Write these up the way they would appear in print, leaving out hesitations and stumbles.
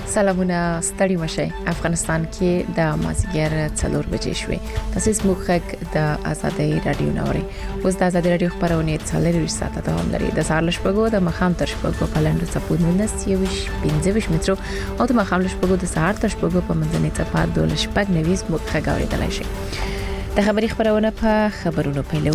سلامونه ستړي مشه افغانستان کې د مازیګر 4 بجې شوې تاسو موږ د آزادۍ رادیو نوري اوس د آزادۍ رادیو خبرونه 4 ساعته دوام لري د سهار لشپګو د مخام تر شپګو په لندو صفود 19 مترو او د مخام لشپګو د سهار تر شپګو په منځنۍ صفات د لشپګ نویز موږ غاوړېدلای شي د خبري خبرونه په خبرونو پیلو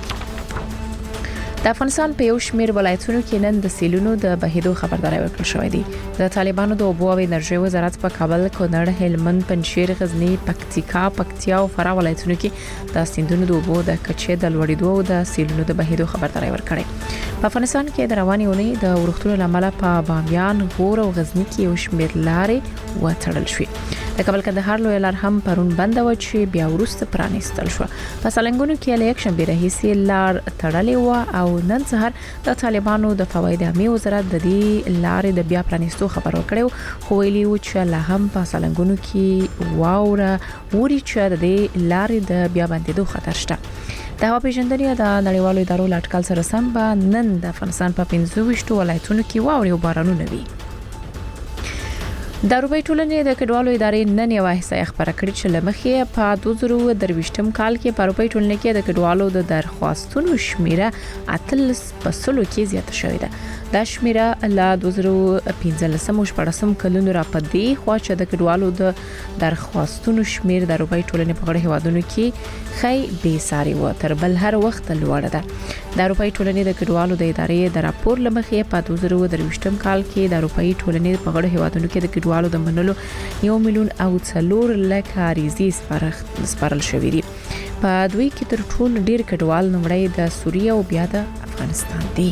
د افغانستان په یو شمېر ولایتونو کې نن د سیلونو د بهیدو خبرداري ورکړل شوې ده د طالبانو د اوبو او انرژي وزارت په کابل، کونړ، هلمند، پنجشیر، غزنی، پکتیکا او فراه ولایتونو کې د سیندونو د اوبو د کچې د لوړېدو او د سیلونو د بهیدو خبرداري ورکړې. په افغانستان کې د رواني اونۍ د ورښتونو لامل په بامیان، غور او غزنی کې یو شمېر لارې وتړل شوې. د کابل کندهار لوی لار هم پرون بند و چې بیا وروسته پرانیستل شو. په سالنګونو کې له یک شنبه راهیسې لار تړلې و او نن سهار د طالبانو د فواید عامه وزارت د دې لارې د بیا پرانیستو خبر ورکړو خو ویلي و چې لا هم په سالنګونو کې واوره وری چې د دې لارې د بیا بندیدو خطر شته. د هوا پیژندنې د نړیوالو ادارو لاټکل سره سم به نن د افغانستان په 25 ولایتونو کې واوري او بارانونه وي. د اروپای ټولنې د کډوالو ادارې نن یو احصایه خبره کړې چې لمخې په 2023م کال کې په اروپای ټولنې کې د کډوالو د درخواستونو شمیره 13% کې زیاته شوې ده. دا شمیره له 2015 کلونو را پدې خو چې د کډوالو د درخواستونو شمیر د اروپای ټولنې په غړي هوادونو کې خی به ساري و تر بل هر وخت لوړه ده. د اروپای ټولنې د کډوالو د ادارې د راپور لمخې په 2023م کال کې د اروپای ټولنې په غړي هوادونو کې د کډوالو د منلو 1,400,000 عریضې سپارل شوې دي. په دوی کې تر ټولو ډیر کډوال نمړی د سوریه او بیا د افغانستان دي.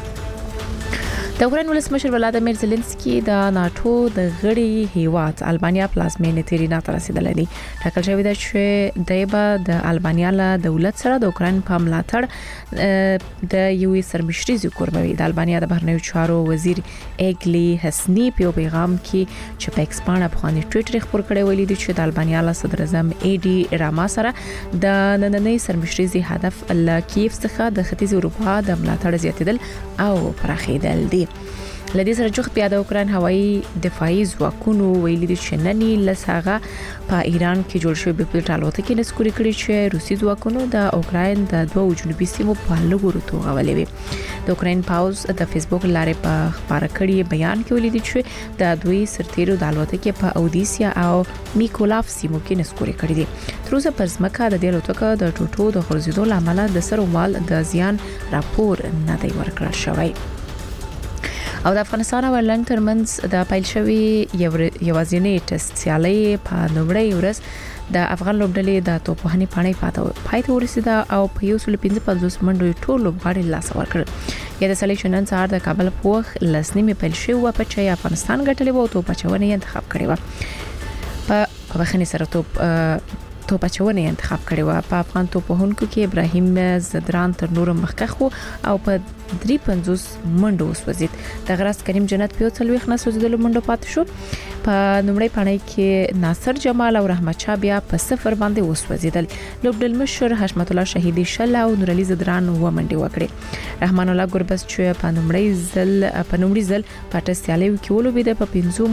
د اوکراین ولسمشر ولادیمیر زيلنسکي د ناتو د غړي هیواد البانیا پلازمینې تیرینا ته رسیدلی دی. ټاکل شوی دی چې دایبه د البانیا له دولت سره د اوکراین په ملاتړ د یو سرمشريزي کوربوي. د البانیا د بهرنیو چارو وزیر ایګلی حسنی په پیغام کې چې په ایکسپانه په خاني ټوئیټر خبر کړی ویلي دی چې د البانیا له صدر اعظم ایډي راما سره د نننۍ سرمشريزي هدف ل کیف څخه د ختیځ اروپا د ملاتړ زیاتیدل او پراخیدل دي. لدې سره جوخت بیا د اوکراین هوایي دفاعي ځواکونو ویلي دي چې نن لساغه په ایران کې جوړ شوی بپلټ الوتکې نسکوري کړي چې روسي ځواکونو د اوکراین د دوه جنوبي سیمو په لګورو توغه ولې. د اوکراین پاوز د فیسبوک لارې په خبره کړي بیان کې ویلي دي چې د دوی سرتیرو د الوتکې په اودیسیا او میکولاف سیمو کې نسکوري کړي دي. تر اوسه پر ځمکه د دې الوتکې د ټوټو د خرزیدو لامل د سرومال د زیان راپور نه دی ورکړل شوی. او د افغانستان او لنډ ترمنځ د پایل شوی یوازینی ټیسټ سیالي په نومړی ورځ د افغان لوبډلې د توپوهنې پاڼې پاتې ورسېده او په 155 منډو ټول لوبغاړي لاس ورکړل. یا د سلیکشن نن د کابل پوخ لسنیمه پایل شوی و په چې افغانستان ګټلې وو توپچونه انتخاب کړی و. په بخښنې سره توپچونه انتخاب کړی و. په افغان توپوهونکو کې ابراهیم زدران تر نور مخکخ او په 53 منډو وسوځید. د غرس کریم جنت په 40 نسوځیدلو منډو پاتې شو. په نومړی پاڼې کې ناصر جمال او رحمت شاه بیا په 0 باندې وسوځیدل. لوبډل مشر حشمت الله شهیدی شل او نور علي زدران و منډي وکړي. رحمان الله ګربس چې په نومړی ځل په ټسټیالیو کې ولوبید په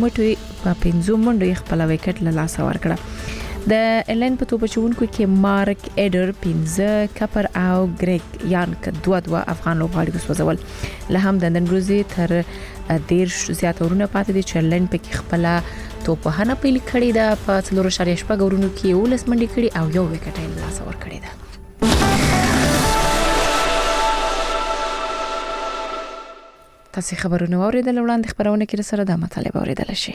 50 منډو خپل وکټ له لاس ورکړه. د ایرلاین په توپچونکو کې مارک ایډر 15 کپر او ګریګ یانک 2 افغان لوبغاړي وسوځول. له هم د نن ورځې تر 10 زیات ورونه پاتې دي چې ایرلاین په خپل توپهنه پیل کړی ده. په 4.8 ورونو کې 19 منډي کړي او یو وکټ یې لاس ورکړی ده. تاسو خبرونه اوریدل وړاندې خبرونه کې سره د مطالبه اوریدل شي.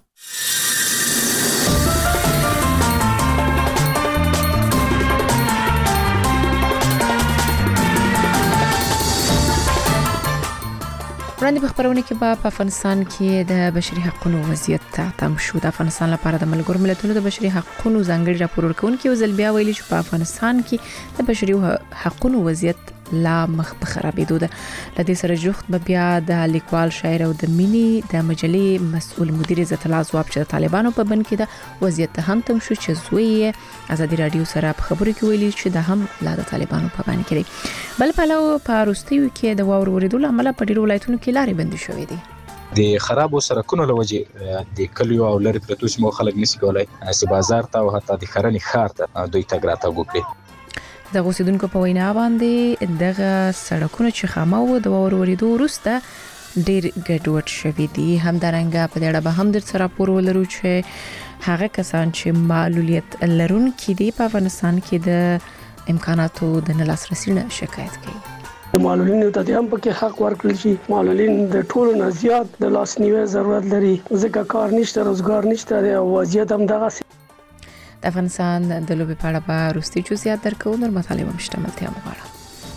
وړاندې په خبرونه کې په افغانستان کې د بشري حقوقو وضعیت تم شو. د افغانستان لپاره د ملګرو ملتونو د بشري حقوقو ځانګړي راپور ورکونکي وزل بیا ویلي چې په افغانستان کې د بشري حقوقو وضعیت لا مخ په خرابېدو ده. لدې سره جوخت به بیا د لیکوال شاعر او د مینی د مجلې مسؤل مدیر عزت الله ځواب چې طالبانو په بن کې د وضعیت هم تم شو چې زوی آزادي رادیو سره په خبرو کې ویلي چې د هم لا د طالبانو په بن کې دی. بل پلو په روستیو کې د واور وریدو لامل په ډیرو ولایتونو کې لارې بندي شوې دي. د خرابو سرکونو لوجه د کلیو او لري پرتو سیمو خلک نشي کولای چې بازار ته او حتی د خرنې ښار ته دوی تګ راتګ وکړي. د اوسیدونکو په وینا باندې دغه سړکونه چې خامه وو د ورورېدو وروسته ډېر ګډوډ شوي دي. همدارنګه په دې اړه به هم در سره راپور ولرو چې هغه کسان چې معلولیت لرونکي دي په افغانستان کې د امکاناتو د نه لاسرسي نه شکایت کوي. معلولینو ته هم پکې حق ورکړل شي. معلولین د ټولو نه زیات د لاسنیوي ضرورت لري ځکه کار نشته، روزګار نشته او وضعیت هم دغه سي. د افغانستان د لوبې په اړه به وروستي جزئیات درکو، نور مطالب هم شته، ملتیا مغواړم.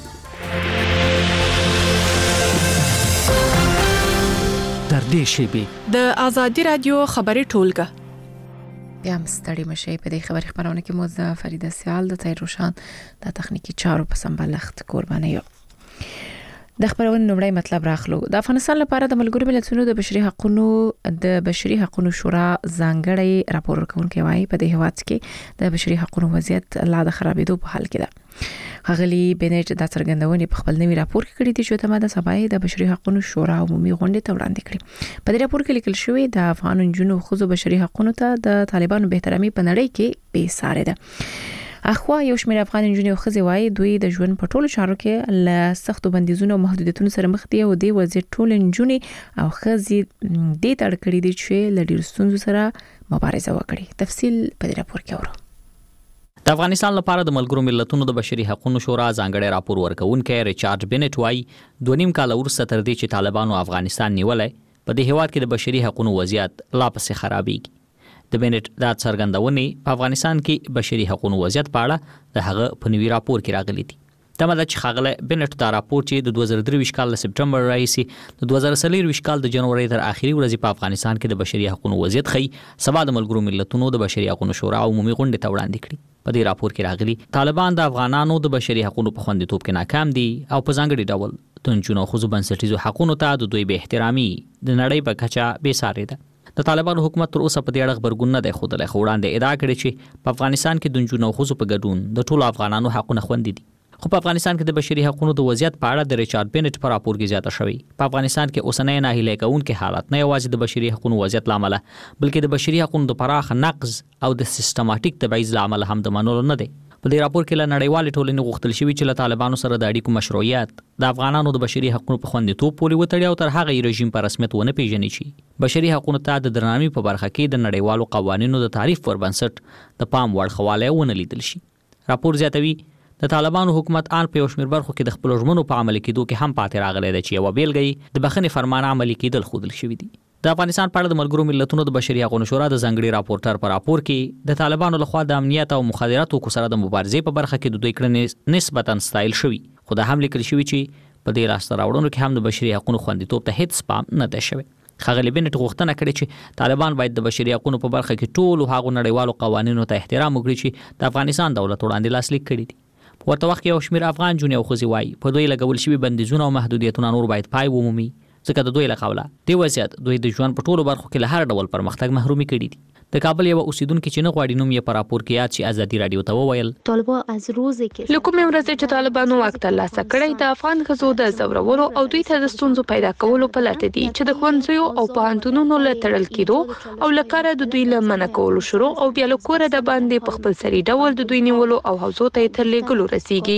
در دې شیبې د آزادي رادیو خبري ټولګه بیا مستړی مشي. په دې خبري خبرونه کې مو د فریده سیال د تیر روشان د تخنیکی چارو په سمبالښت قرباني یو. د خبرونې نومړی مطلب راخلو. د افغانستان لپاره د ملګرو ملتونو د بشري حقوقو شورا ځانګړی راپور ورکوونکی وایي په دې هیواد کې د بشري حقوقو وضعیت لا د خرابېدو په حال کې ده. ښاغلي بنټ د څرګندونې په خپل نوي راپور کې کړی دی چې د سبا د بشري حقوقو شورا عمومي غونډې ته وړاندې کړي. په دې راپور کې لیکل شوی د افغان نجونو او ښځو بشري حقوقو ته د طالبانو بهترامي په نړۍ کې بې ساري ده. اخوا یو شمېر افغان نجونې او ښځې وایي دوی د ژوند په ټولو چارو کې له سختو بندیزونو او محدودیتونو سره مخ دي او د وضعیت ټول نجونې او ښځې دې ته اړ کړي دي چې له ډېرو ستونزو سره مبارزه وکړي. تفصیل په دې راپور کې اورو. د افغانستان لپاره د ملګرو ملتونو د بشري حقوقو شورا ځانګړی راپور ورکوونکی ریچارډ بنټ وایي 2.5 کال وروسته تر دې چې طالبانو افغانستان نیولای په دې هیواد کې د بشري حقوقو وضعیت لا پسې خرابېږي. د بنټ د څرګندونې په افغانستان کې بشري حقوقو وضعیت په اړه د هغه په نوي راپور کې راغلي دي. تمه ده چې ښاغلی بنټ دا راپور چې د 2023 کال له سپټمبر راهیسې د 2024 کال د جنوري تر اخري ورځې په افغانستان کې د بشري حقوقو وضعیت ښیي سبا د ملګرو ملتونو د بشري حقوقو شورا عمومي غونډې ته وړاندې کړي. په دې راپور کې راغلي طالبان د افغانانو د بشري حقوقو په خوندیتوب کې ناکام دي او په ځانګړي ډول د نجونو او ښځو بنسټیزو حقوقو ته د دوی به احترامي د نړۍ په کچه بې ساري ده. د طالبانو حکومت تر اوسه په دې اړه خبرګون نه دی ښودلی، خو وړاندې ادعا کړې چې په افغانستان کې د نجونو او ښځو په ګډون د ټولو افغانانو حقونه خوندي دي. خو په افغانستان کې د بشري حقوقو د وضعیت په اړه د ریچارډ بنټ په راپور کې زیاته شوی. په افغانستان کې اوسنۍ ناهیلي کوونکې حالت نه یوازې د بشري حقوقو وضعیت لامل بلکې د بشري حقوقو د پراخ نقض او د سیستماتیک تبعیض لامل هم د منلو نه دی. په دې راپور کې له نړیوالې ټولنې غوښتل شوی چې له طالبانو سره د اړیکو مشروعیت د افغانانو د بشري حقوقو په خوندیتوب پورې وتړي او تر هغه رژیم په رسمیت ونه پیژني چې بشري حقوقو ته د درناوي په برخه کې د نړیوالو قوانینو د تعریف پر بنسټ د پام وړ خواله ونه لیدل شي. راپور زیاتوي د طالبانو حکومت آن په یو شمېر برخو کې د خپل ژمنو په عملي کېدو کې هم پاتې راغلی دی چې یوه بیلګه د بخښنې فرمان عملي کېدل ښودل شوي دي. د افغانستان په اړه د ملګرو ملتونو د بشري حقوقو شورا د ځانګړي راپورټر په راپور کې د طالبانو لخوا د امنیت او مخدراتو سره د مبارزې په برخه کې د دوی کړنې نسبتاً ستایل شوي، خو دا هم لیکل شوي چې په دې لاسته راوړنو کې هم د بشري حقوقو خوندیتوب ته هیڅ پام نه دی شوی. ښاغلي بنټ غوښتنه کړې چې طالبان باید د بشري حقوقو په برخه کې ټولو هغو نړیوالو قوانینو ته احترام وکړي چې د افغانستان دولت وړاندې لاسلیک کړي دي. په ورته وخت کې یو شمېر افغان نجونې او ښځې وایي په دوی لګول شوي بندیزونه او محدودیتونه نور باید پای ومومي ځکه د دوی له قوله دې وضعیت دوی د ژوند په ټولو برخو کې له هر ډول پرمختګ محرومي کړي دي. د کابل یو اوسیدونکو چې نه غواړي نوم یې په راپور کې یاد شي آزادي رادیو ته وویل طالبان از روزي کې لکه مې ورځ چې طالبانو واک ترلاسه کړی د افغان ښځو د زورولو او دوی ته د ستونزو پیدا کولو په لټه دي چې د ښوونځیو او پوهنتونونو له تړل کېدو او له کاره د دوی له منع کولو شروع او بیا له کوره د باندې په خپل سري ډول د دوی نیولو او حوزو ته تر لیږلو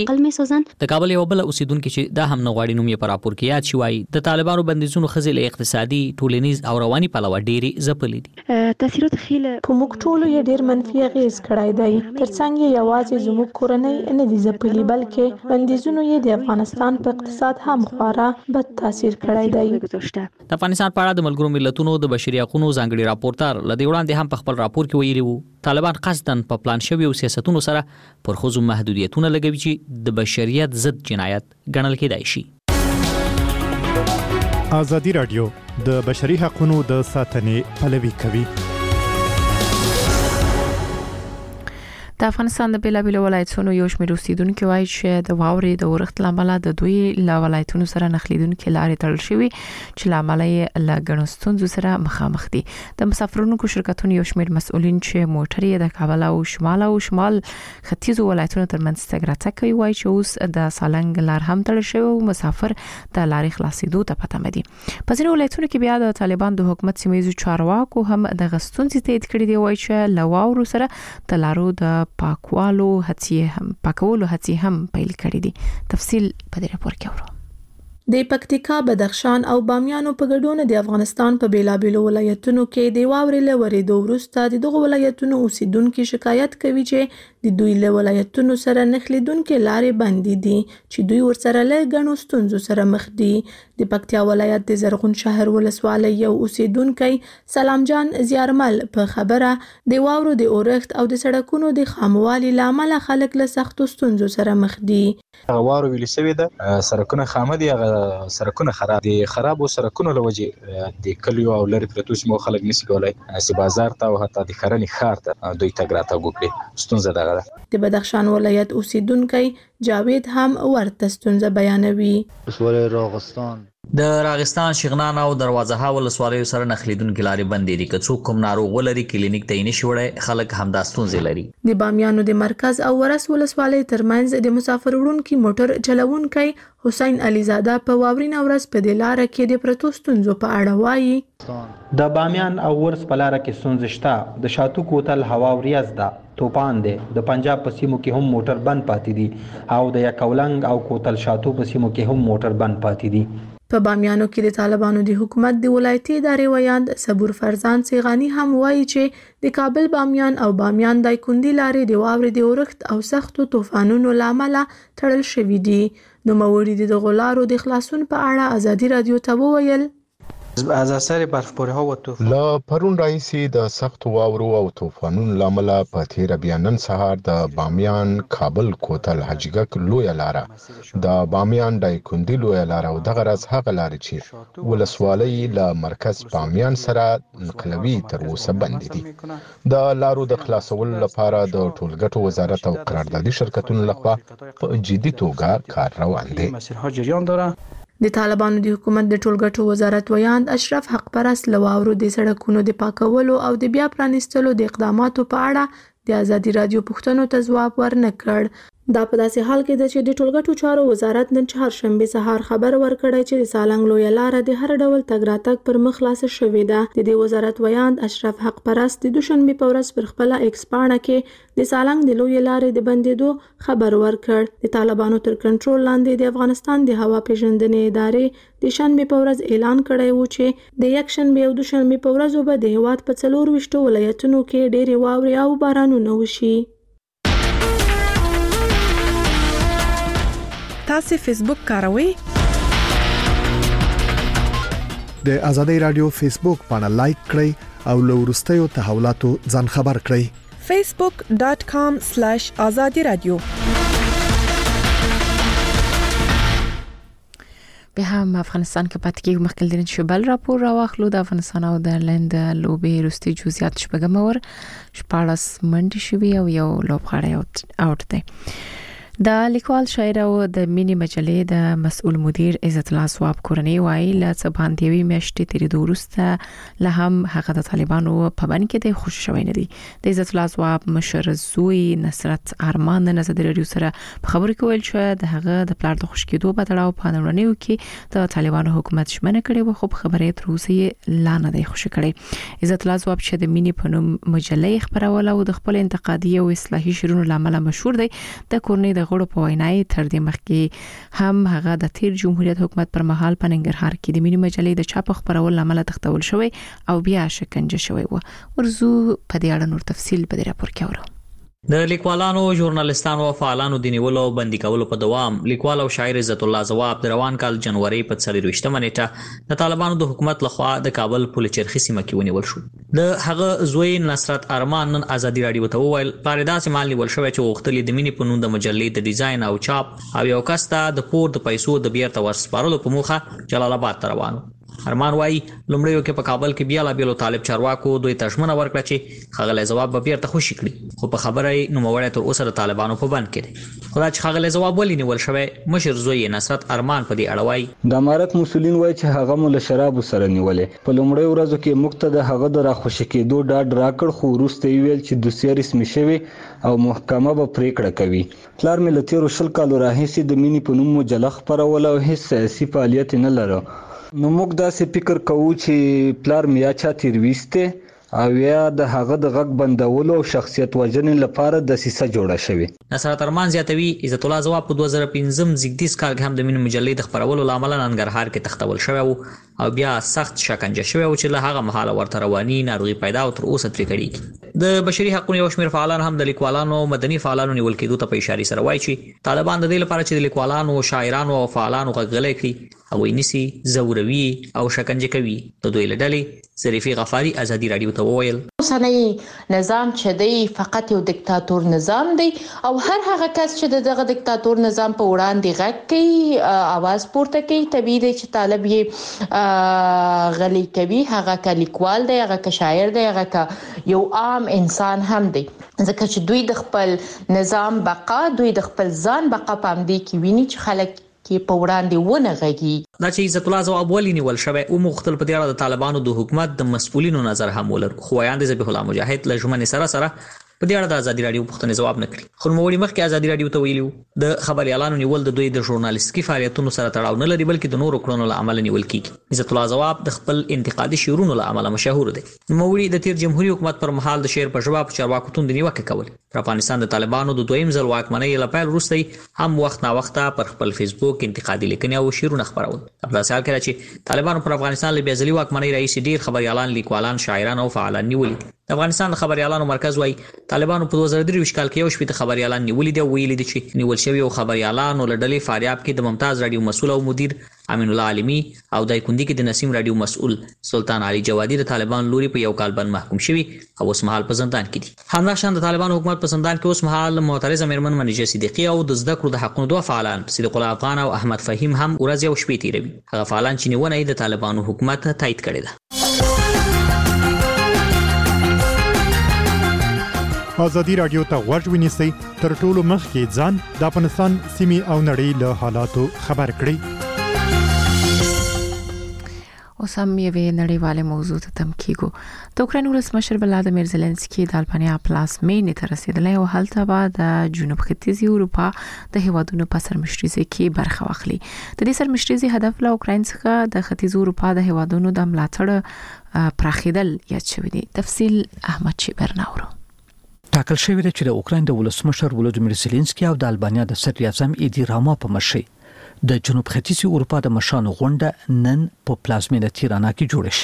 رسیږي. د کابل یو بل اوسیدونکو چې دا هم نه غواړي نوم یې په راپور کې یاد شي وایي د طالبانو بندیزونو ښځې له اقتصادي، ټولنیز او رواني پلوه ډېرې ځپلې دي. تاثیرات خیلی په موږ ټولو یې ډېر منفي اغېز کړی دی. ترڅنګ یې یوازې زموږ کورنۍ نه دي ځپلي بلکې بندیزونو یې د افغانستان په اقتصاد هم خورا بد تاثیر کړی دی. د افغانستان په اړه د ملګرو ملتونو د بشري حقوقو ځانګړي راپورټر له دې وړاندې هم په خپل راپور کې ویلي وو طالبان قصداً په پلان شویو سیاستونو سره پر ښځو محدودیتونه لګوي چې د بشریت ضد جنایت ګڼل کېدای شي. آزادي رادیو د بشري حقوقو د ساتنې پلوي کوي. د افغانستان د بیلابیلو ولایتونو یو شمېر اوسیدونکو وایي چې د واورې د اورښت لامل د دوی له ولایتونو سره نښلېدونکو لارې تړل شوی چې لامل یې له ګڼو ستونزو سره مخامخ دي. د مسافرونکو شرکتونو یو شمېر مسؤلین چې موټر یې د کابل او شمال ختیځو ولایتونو ترمنځ تګ راتګ کوي وایي چې اوس د سالنګ لار هم تړل شوی او مسافر د لارې خلاصېدو ته پته مدي. په ځینو ولایتونو کې بیا د طالبان د حکومت سیمایي چارواکو هم د غستونځ تایید کړی دی وایي چې له واورو سره د لارو د پاکولو هڅې هم پیل کړې دي. تفصیل په دې راپور کې اورو. د پکتیکا، بدخشان او بامیانو په ګډون د افغانستان په بیلابیلو ولایتونو کې د واورې له ورېدو وروسته دغه ولایتونو اوسیدونکو شکایت کوي چې د دوی له ولایتونو سره نښلېدونکو لارې بندي دي چې دوی ورسره له ګڼو ستونزو سره مخ دي. د پکتیا ولایت د زرغون شهر ولسوالۍ یو اوسیدونکی سلام جان زیارمل په خبره د واورو د اورښت او د سړکونو د خاموالي لامل خلک له سختو ستونزو سره مخ دي. واورو ویل شوی ده سړکونه خامه دي، سړکونه خراب دي. خرابو سړکونو له وجې د کلیو او لرې پرتو سیمو خلک نشي کولای چې بازار ته او حتی د کرنې ښار ته دوی تګ راتګ وکړي. ستونزه دغه ده. د بدخشان ولایت اوسیدونکی جاوید هم ورته ستونزه بیانوي. ولسوالۍ راغستان د راغستان، شغنان او دروازه ها ولسوالیو سره نښلېدونکو لارې بندې دي. که څوک کوم ناروغ ولري کلینیک ته یې نشي وړی، خلک همدا ستونزې لري. د بامیانو د مرکز او ورس ولسوالۍ ترمنځ د مسافر وړونکي موټر چلوونکی حسین علیزاده په واورینه ورځ په دې لاره کې د پرتو ستونزو په اړه وایي. د بامیان او ورس په لاره کې ستونزې شته. د شاتو کوتل هوا وریځ ده، توپان دی. د پنجاب په سیمو کې هم موټر بند پاتې دي او د یکولنګ او کوتل شاتو په سیمو کې هم موټر بند پاتې دي. په بامیانو کې د طالبانو د حکومت د ولایتي ادارې ویاند صبور فرزان سیغانی هم وایي چې د کابل بامیان او بامیان دایکندي لارې د واورې د اورښت او سختو طوفانونو لامل تړل شوې دي. نوموړي د دغو لارو د خلاصون په اړه ازادي رادیو ته وویل. از اثر برفباری ها و طوفان لا پرون رئیسی د سخت واورو او طوفانونو لامل په تیر بیا نن سهار د بامیان کابل کوتل حجګک لوی لاره، د بامیان دایکندي لوی لاره او دغه راز هغه لارې چې ولسوالۍ له مرکز بامیان سره نقلوي تر اوسه بند دي. د لارو د خلاصولو لپاره د ټولګټو وزارت او قراردادي شرکتونو لخوا په جدي توګه کار روان دی. د طالبانو د حکومت د ټولګټو وزارت ویاند اشرف حق پرست له واورو د سړکونو د پاکولو او د بیا پرانیستلو د اقداماتو په اړه د ازادي رادیو پوښتنو ته ځواب ورنه کړ. دا په داسې حال کې ده چې د ټولګټو چارو وزارت نن چهارشنبه سهار خبر ورکړی چې د سالنګ لویه لاره د هر ډول تګ راتګ پر مخ خلاصه شوې ده. د دې وزارت ویاند اشرف حق پرست د دوشنبه په ورځ پر خپله ایکس پاڼه کې د سالنګ د لویې لارې د بندېدو خبر ورکړ. د طالبانو تر کنټرول لاندې د افغانستان د هوا پیژندنې ادارې د شنبه په ورځ اعلان کړی و چې د یکشنبه او دوشنبه په ورځو به د هیواد په 24 ولایتونو کې ډېرې واورې او بارانونه وشي. تاسو فیسبوک کاروئ؟ د ازادي رادیو فیسبوک باندې لایک کړئ او له وروستیو تحولاتو ځان خبر کړئ. facebook.com/azadi radio. به هم افغانستان کې پاتې کېږي. مخکې دین چې بل راپور راوخلو د افغانستان او د لند لوبې وروستي جزئیات شپږم اور 14 منډې شوي او یو لوبغاړی اوټ دی. د لیکوال شاعر او د مینی مجلې د مسؤل مدیر عزت الله سواب کورنۍ وایي له څباندېوي میاشتې تیرې وروسته له هم هغه د طالبانو په باندې کې د خوش شوی نه دی. د عزت الله سواب مشر زوی نصرت ارمان د ازادي رادیو سره په خبرو کې ویل چې د هغه د پلار د خوش کېدو په تړاو په نړیوالو کې د طالبانو حکومت شمنه کړي و، خو خبرې تر اوسه لا نه دی خوش کړي. عزت الله سواب چې د مینی په نوم مجلې خبروله او د خپل انتقادي او اصلاحي شعرونو لامل مشهور دی. د کورنۍ غړو په وینای تر دې مخکې هم هغه د تیر جمهوریت حکومت پر مهال په ننګرهار کې د مینی مجلې د چاپ خبرول لامل تختول شوی او بیا شکنجه شوی و. ورزو په دې اړه نور تفصیل په دې راپور کې اورو. د لیکوالانو، ژورنالستانو او فعالانو د نیولو او بندي کولو په دوام لیکوال او شاعر عزت الله زواب د روان کال جنوري په 24 نیټه د طالبانو د حکومت لخوا د کابل پل چرخي سیمه کې ونیول شو. د هغه زوی نصرت ارمان نن ازادي رادیو ته وویل پاریدا سیمال نیول شوی چې وختلې د مینی په نوم د مجلې د ډیزاین او چاپ او یو کس ته د پور د پیسو د بیرته ورسپارلو په موخه جلال آباد ته روانو. ارمان وایي لومړیو کې په کابل کې بیا لا بیلو طالب چارواکو دوی تشمنه ورکړه چې خغلی جواب به بیرته خوشي کړي خو په خبره یې نوموړی تر اوسه د طالبانو په بند کې دی خو دا چې خغلی جواب ولې نیول شوی مشر زوی نصرت ارمان په دې اړه وایي د امارت مسولین وایي چې هغه مو له شرابو سره نیولې په لومړیو ورځو کې موږ ته د هغه د راخوشي کېدو ډاډ راکړ خو وروسته یې ویل چې دوسیه رسمي شوې او محکمه به پریکړه کوي پلار مې له تېرو 20 کالو راهیسې د مینې په نوم مجله خپروله او هیڅ سیاسي فعالیت نه لرو نو موږ داسې فکر کوو چې پلار مې یا چا تیرويسته او یا د هغه د غږ بندولو او شخصیت وژنې لپاره د سیسه جوړه شوې نصرت ارمان زیاتوي عزت الله جواب په 2015 زیږدیز کال کې هم د مینې مجلې د خپرولو لامل ننګرهار کې تختول شوی او بیا سخت شکنجه شوی او چې له هغه مهاله ورته رواني ناروغي پیدا او تر اوسه ترې کړي د بشري حقوقو یو شمېر فعالان هم د لیکوالانو مدني فعالانو نیول کېدو ته په اشاره سره وایي چې طالبان د دې لپاره چې د لیکوالانو شاعرانو او فعالانو غږلې کړي او نسی زوروي او شکنجه کوي د دوی لړلې ظریفي غفاری ازادي رادیو ته وویل اوسنۍ نظام چې دی فقط یو دیکتاتور نظام دی او هر هغه کس چې دغه دیکتاتور نظام په وړاندې غږ کوي आवाज پورته کوي طبيعي دی چې طالب یې غلي کوي هغه ک لیکوال دی هغه ک شاعر دی هغه ک یو عام انسان هم دی ځکه چې دوی د خپل نظام بقا دوی د خپل ځان بقا پام دی کې ویني چې خلک کې په وړاندې ونه غږی دا چې عزت الله جواب ولې نیول شوی او مختلف په دې اړه د طالبانو د حکومت د مسؤلینو نظر هم ولر خو وایاند ذبیح الله مجاهد له ژمنې سره په دې اړه د ازادي رادیو پوښتنې جواب نه کړی خو نوموړي مخکې ازادي رادیو ته ویلو د خبري اعلان نیول د دوی د ژورنالیستیکي فعالیتونو سره تړاو نه لري بلکې د نورو کړنو له عمل نیول کیږي عزت الله جواب د خپل انتقادي شعرونو له عمل مشهور دی نوموړي د تیر جمهوریت حکومت پر مهال د شعر په جواب چارواکو توند نیوکه کول پر افغانستان د طالبانو د دویم ځل واکمنۍ لپاره وروسته هم وخت نا وخت پر خپل فیسبوک انتقادي لیکنې او شعرونه خبرول په داسې حال کې چې طالبانو پر افغانستان له بیازلي واکمنۍ رئیس ډیر خبري اعلان لیکوالان شاعران او فعالان نیولي د افغانستان د خبري اعلانو مرکز وايي طالبانو په 2023 کال کې یو شپږ خبري اعلان نیولې دی ویلي دي چې نیول شوی او خبري اعلان ولډلې فاریاب کې د ممتاز رادیو مسؤل او مدیر امین الله عالمی او د کندی کې د نسیم رادیو مسؤل سلطان علي جوادي د طالبان لوري په یو کال باندې محکوم شوی او اوس مهال په زندان کې دي همداشان د طالبان حکومت په زندان کې اوس مهال معترضه میرمن منیجه صدیقی او د زده کړو د حقوقو دوه فعالان صدیق الله افغان او احمد فهیم هم ورځ یو شپې تیروي هغه فعالان چې نیونه د طالبانو حکومت تایید کړی ده ازادي رادیو ته غوږ ونیسئ تر ټولو مخکې ځان د افغانستان سیمې او نړۍ له حالاتو خبر کړئ اوس هم یوې نړیواله موضوع ته تم کیږو د اوکراین ولسمشر ولادیمیر زيلنسکي د البانیا پلازمینې ته رسیدلی او هلته به د جنوب ختیځي اروپا د هیوادونو په سرمشريزي کې برخه واخلي د دې سرمشريزي هدف له اوکراین څخه د ختیځي اروپا د هیوادونو د ملاتړ پراخیدل یاد شوی دی تفصیل احمد شیبرناورو ټاکل شوی دی چې د اوکراین د ولسمشر ولادیمیر زيلنسکي او د البانیا د صدر اعظم ایدی راما په مشرۍ د جنوب ختیځي اروپا د مشانو غونډه نن په پلازمینه تیرانا کې جوړه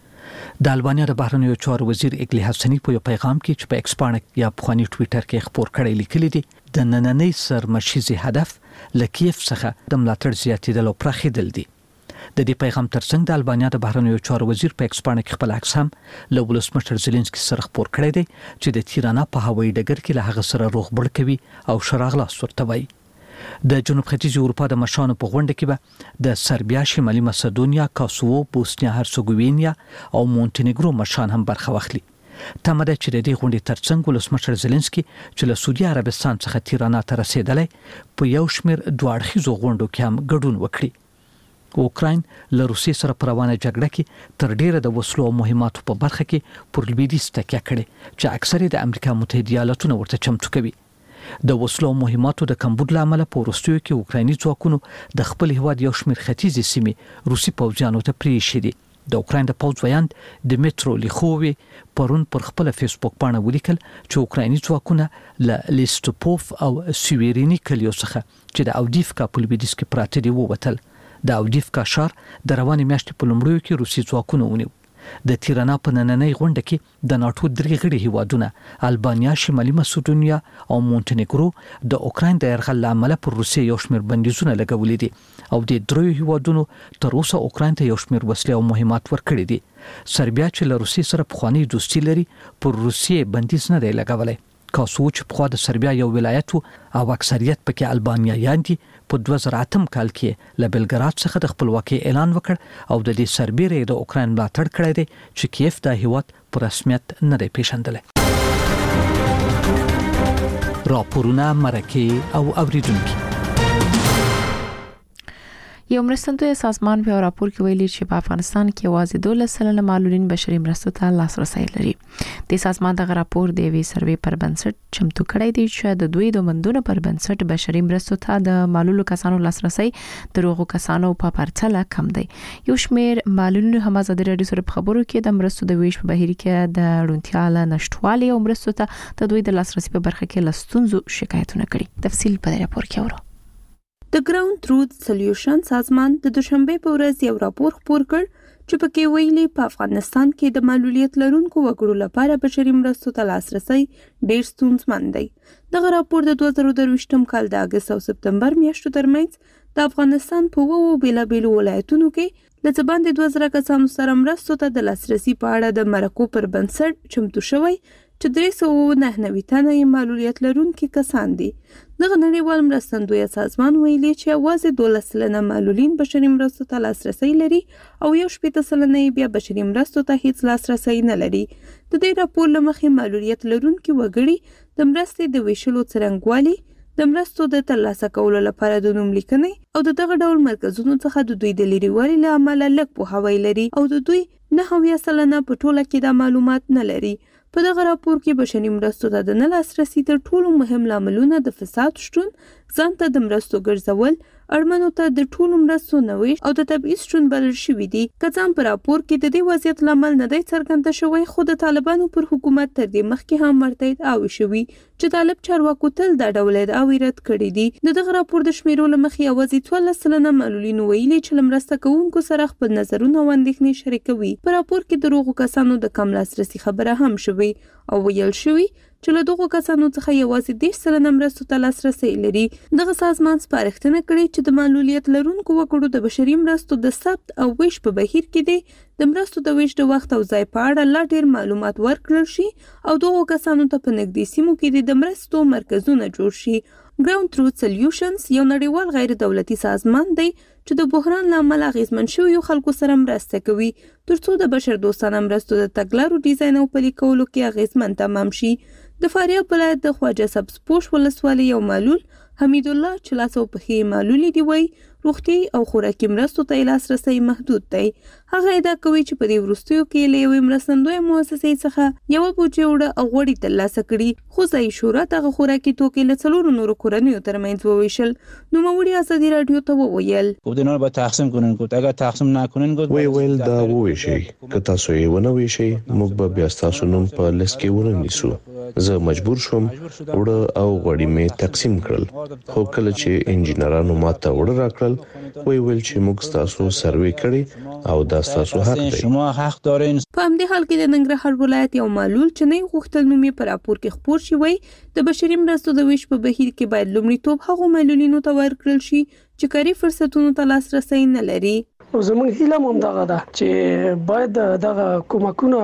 شي د البانیا د بهرنیو چارو وزیر اګلی حسنی په یو پیغام کې چې په ایکس باندې یا په خاني ټوئیټر کې خبر کړی لیکلی دی د نننۍ سرمشريزي هدف لکیف څخه د ملاتړ زیاتېدل او پراخېدل دي د دې پیغام ترڅنګ د البانیا د بهرنیو چارو وزیر په ایکس باندې خپل عکس هم له ولسمشر زيلنسکي سره خبر کړی دی چې د تیرانا په هوایي ډګر کې له هغه سره روغبړ کوي او شراغلاس ورته وایي د جنوب ختیځي اروپا د مشانو په غونډه کې به د سربیا شمالي مسدونیا کاسوو بوسنیا هرڅګوینیا او مونټینګرو مشان هم برخه واخلي تمه ده چې د دې غونډې ترڅنګ ولسمشر زيلنسکي چې له سعودي عربستان څخه تیرانا ته رسیدلی په یو شمېر دوه اړخیزو غونډو کې هم ګډون وکړي اوکراین له روسیې سره پر روانه جګړه کې تر ډیره د وسلو او مهماتو په برخه کې پر لویدیځ تکیه کړې چې اکثره د امریکا متحده ایالاتونو ورته چمتو کوي د وسلو او مهماتو د کمبود لامل په وروستیو کې اوکرایني ځواکونو د خپل هیواد یو شمېر ختیځي سیمې روسي پوځیانو ته پریښې دي د اوکراین د پوځ ویاند دمیترو لیخووی پرون پر خپل فیسبوک باندې ولیکل چې اوکرایني ځواکونه له لیستوپوف او سویرینی کلیو څخه چې د اودیفکا په لویدیځ کې پراته دي ووتل د اودیفکا ښار د روانې میاشتې په لومړیو کې روسي ځواکونه ونیو د تیرانا په نننۍ غونډه کې د ناتو درې غړي هیوادونه البانیا شمالي مسدونیا او مونټینګرو د اوکراین د یرغل لامل پر روسیې یو شمېر بندیزونه لګولې دي او د دریو هیوادونو تر اوسه اوکراین ته یو شمېر وسلې او مهمات ورکړي دي سربیا چې له روسیې سره پخوانی دوستي لري پر روسیې بندیز نه دی لګولای کاسوچ په خوا د سربیا یو ولایت او اکثریت پکې البانیایان دي په 2008 کال کې له بلګراد څخه د خپلواکۍ اعلان وکړ او د دې سربیره د اوکرين ملاتړ کړی دی چې کیف د هیواد په رسمیت نه دی پیژندل. راپورونه مرکه او اوریدونکو. یو مرستندوی سازمان په راپور کې ویلي چې په افغانستان کې یوازې 12% معلولین بشري مرستو ته لاسرسي لري. د سازمان دغه راپور د وی سروې پر بنسټ چمتو کړی دی چې د دوی د مندونو پر بنسټ بشري مرستو ته د معلولو کسانو لاسرسي د روغو کسانو په پرتله کم دی. یو شمېر معلولین هم ازادي راډیو سره په خبرو کې د مرستو د ویش په بهیر کې د روڼتیا له نشټوالي او مرستو ته د دوی د لاسرسي په برخه کې لستونزو شکایتونه کړي. تفصیل په راپور کې اورو. د ګراوند تروث سولوشن سازمان د دوشنبه په ورځ یو راپور خپور کړ چې پکې ویلي په افغانستان کې د معلولیت لرونکو وګړو لپاره بشري مرستو ته لاسرسي ډېر ستونزمن دی. دغه راپور د 2023 کال د اگست او سپتمبر میاشتو ترمنځ د افغانستان په وو بیلابیلو ولایتونو کې د ځباندې 2000 کسانو سره مرستو ته د لاسرسي په اړه د مرکو پر بنسټ چمتو شوی چې 399 تنه معلولیت لرونکي کسان دي. دغه نړیوال مرستندوی سازمان ویلي چې یوازې 12% معلولین بشري مرستو ته لاسرسي لري او 18% بیا بشري مرستو ته هیڅ لاسرسي نه لري. د دې راپور له مخې معلولیت لرونکي وګړي د مرستې د ویشلو څرنګوالي، د مرستو د ترلاسه کولو لپاره د نوم لیکنې او د دغه ډول مرکزونو څخه د دوی د لريوالي له امله لږ پوهاوی لري او د دوی 9% په ټوله کې د معلومات نه لري. په دغه راپور کې بشري مرستو ته د نه لاسرسي تر ټولو مهم لاملونه د فساد شتون، ځان ته د مرستو ګرځول، اړمنو ته د ټولو مرستو نه ویش او د تبعیض شتون بلل شوي دي. که څه هم په راپور کې د دې وضعیت لامل نه دی څرګنده شوی، خو د طالبانو پر حکومت تر دې مخکې هم مرتد اوي شوي چې طالب چارواکو تل دا ډول ادعاوې رد کړې دي. دغه راپور د شمیرو له مخې یوازې 12% معلولین ویلي چې له مرسته کوونکو سره خپل نظرونه او اندېښنې شریکوي. په راپور کې د روغو کسانو د کم لاسرسي خبره هم شوې او ویل شوی چې له دغو کسانو څخه یوازې 10% مرستو ته لاسرسي لري. دغه سازمان سپارښتنه کړې چې د معلولیت لرونکو وګړو د بشري مرستو د ثبت او ویش په بهیر کې دي د مرستو د ویش د وخت او ځای په اړه لا ډېر معلومات ورکړل شي او دغو کسانو ته په نږدې سیمو کې د مرستو مرکزونه جوړ شي. ګراوند تروث سولوشنز یو نړیوال غیر دولتي سازمان دی چې د بحران له امله اغیزمن شویو خلکو سره مرسته کوي ترڅو د بشر دوستانه مرستو د تګلارو ډیزاین او پلي کولو کې اغیزمن تمام شي. د فاریاب ولایت د خواجه سبزپوش ولسوالۍ یو معلول حمید الله چې لاسو پخې معلولي دی وای روغتي او خوراکي مرستو ته لاسرسي محدود دی. هغه ادعا کوي چې په دې وروستیو کې له یوې مرستندوی مؤسسې څخه یو بوجي وړه او غوړي ترلاسه کړي، خو ځای شورا دغه خوراکي توکي له څلورو نورو کورنیو ترمنځ وویشل. نو موري ازادي رادیو ته وویل خودونه به تقسیم کنین، کوته اگر تقسیم نکنین ویل دا وویشي که تاسو یې ونه ویشي موږ به بیا تاسو نوم په لیست کې ورنیسو. زه مجبور شوم وړه او غوړي مې تقسیم کړل، خو کله چې انجینرانو ماته وړه راکړل ویل چې موږ تاسو سروې کړی او دا تاسو حق دی، شما حق دارین. په همدې حال کې د ننګرهار ولایت یو معلول چې نه غوښتل نوم یې په راپور کې خپور شي وای د بشري مرستو د ویش په بهیر کې باید لومړیتوب هغو معلولینو ته ورکړل شي چې کاري فرصتونو ته لاسرسي نه لري. زموږ هیله هم دغه ده چې باید دغه کومکونه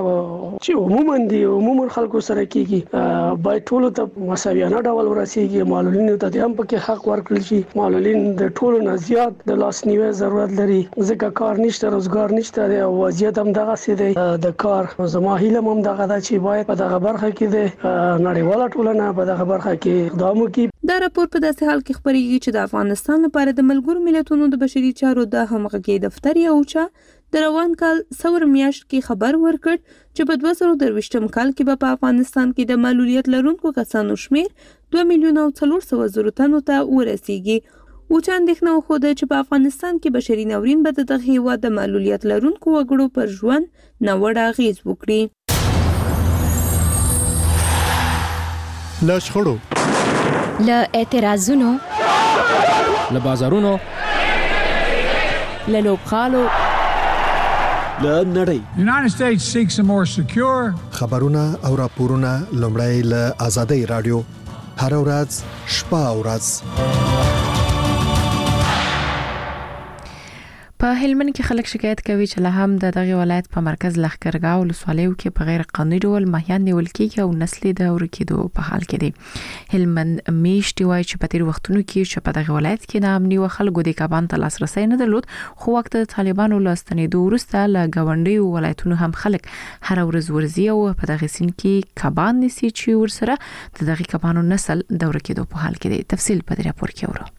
چې عموما خلکو سره کیږي باید ټولو ته مساویانه ډول ورسیږي. معلولینو ته هم پکې حق ورکړل شي. معلولین د ټولو نه زیات د لاسنیوي ضرورت لري ځکه کار نشته، روزګار نشته او وضعیت هم دغه سي دی د کار. زما هیله هم دغه ده چې باید په دغه برخه کې د نړیواله ټولنه په دغه برخه کې اقدام وکړي. دا راپور په داسې حال کې خبرېږي چې د افغانستان لپاره د ملګرو ملتونو د بشري چارو د همغږي دفتر یو د روان کال څور میاشت کې خبر ورکړ چې په 2023 کال کې په افغانستان کې د معلولیت لرونکو کسانو شمیر 2,400,000 تنو ته ورسیږي. اوچا اندېښنه وښوده چې په افغانستان کې بشري ناورین به د دغه هیواد د معلولیت لرونکو وګړو پر ژوند ناوړه اغېز وکړي. له شخړو، له اعتراضونو، له بازارونو، له لوبغالو، له نړۍ. United States seeks a more secure. خبرونه او راپورونه لومړی له آزادۍ رادیو هر ورځ شپه او ورځ. په په هلمند کې خلک شکایت کوي چې له هم د دغه ولایت په مرکز لښکرګاو ولسوالیو کې په غیر قانوني ډول ماهیان نیول کېږي او نسلې د ورکېدو په حال کې دي. هلمند میشتي وایي چې په تیر وختونو کې چې په دغه ولایت کې نامني و خلکو د کبان ته لاسرسي نه درلود، خو وخت د طالبانو له ستنېدو وروسته له ګاونډیو ولایتونو هم خلک هر ورځ ورځي او په دغه سیند کې کبان نیسي چې ورسره د دغه کبانو نسل د ورکېدو په حال کې دي. تفصیل په دې راپور کې اورو.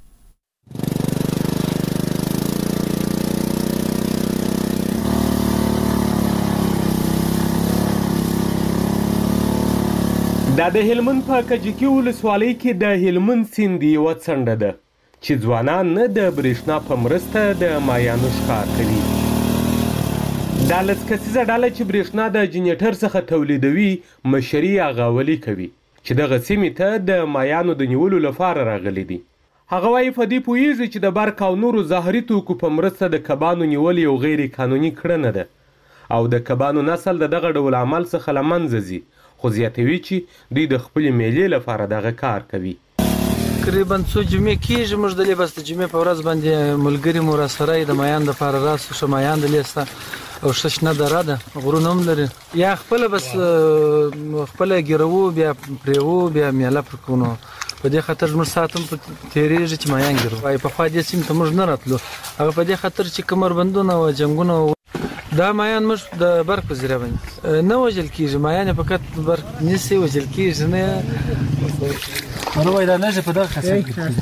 دا د هلمند په کجکي ولسوالۍ کې د هلمند سیند یوه څنډه ده چې ځوانان نه د برېښنا په مرسته د مایانو ښکار کوي. دا لس کسیزه ډله چې برېښنا د جنریټر څخه تولیدوي مشري اغاولي کوي چې دغه سیمې ته د مایانو د نیولو لپاره راغلي دي. هغه وایي په دې پوهیږي چې د برق او نورو زهري توکو په مرسته د کبانو نیول یو غیر قانوني کړنه ده او د کبانو نسل د دغه ډول عمل څخه له منځه ځي، خو زیاتوي چې دوی د خپلې میلې لپاره دغه کار کوي. تقریبا څو جمعې کېږي موږ دلې بس د جمعې په ورځ باندې ملګري مو راسره د مایان دپاره راسو ښه مایان دلې سته او ښه شنه دره ده، غرونه هم لري. یا خپله بس خپله ګیروو بیا پرېوو بیا میله پر کوو. نو په دې خاطر زموږ ساعت هم تېرېږي چې مایان ګیرو. وایي پخوا دې سیمې ته موږ نه راتلو، هغه په دې خاطر چې کمربندونه او جنګونه دا مایان موږ د برق په ذریعه باندې نه وژل کېږي. مایان یې فقط برق نیسي وژل کېږي نه. نو وایي دا نښې په دغه قسم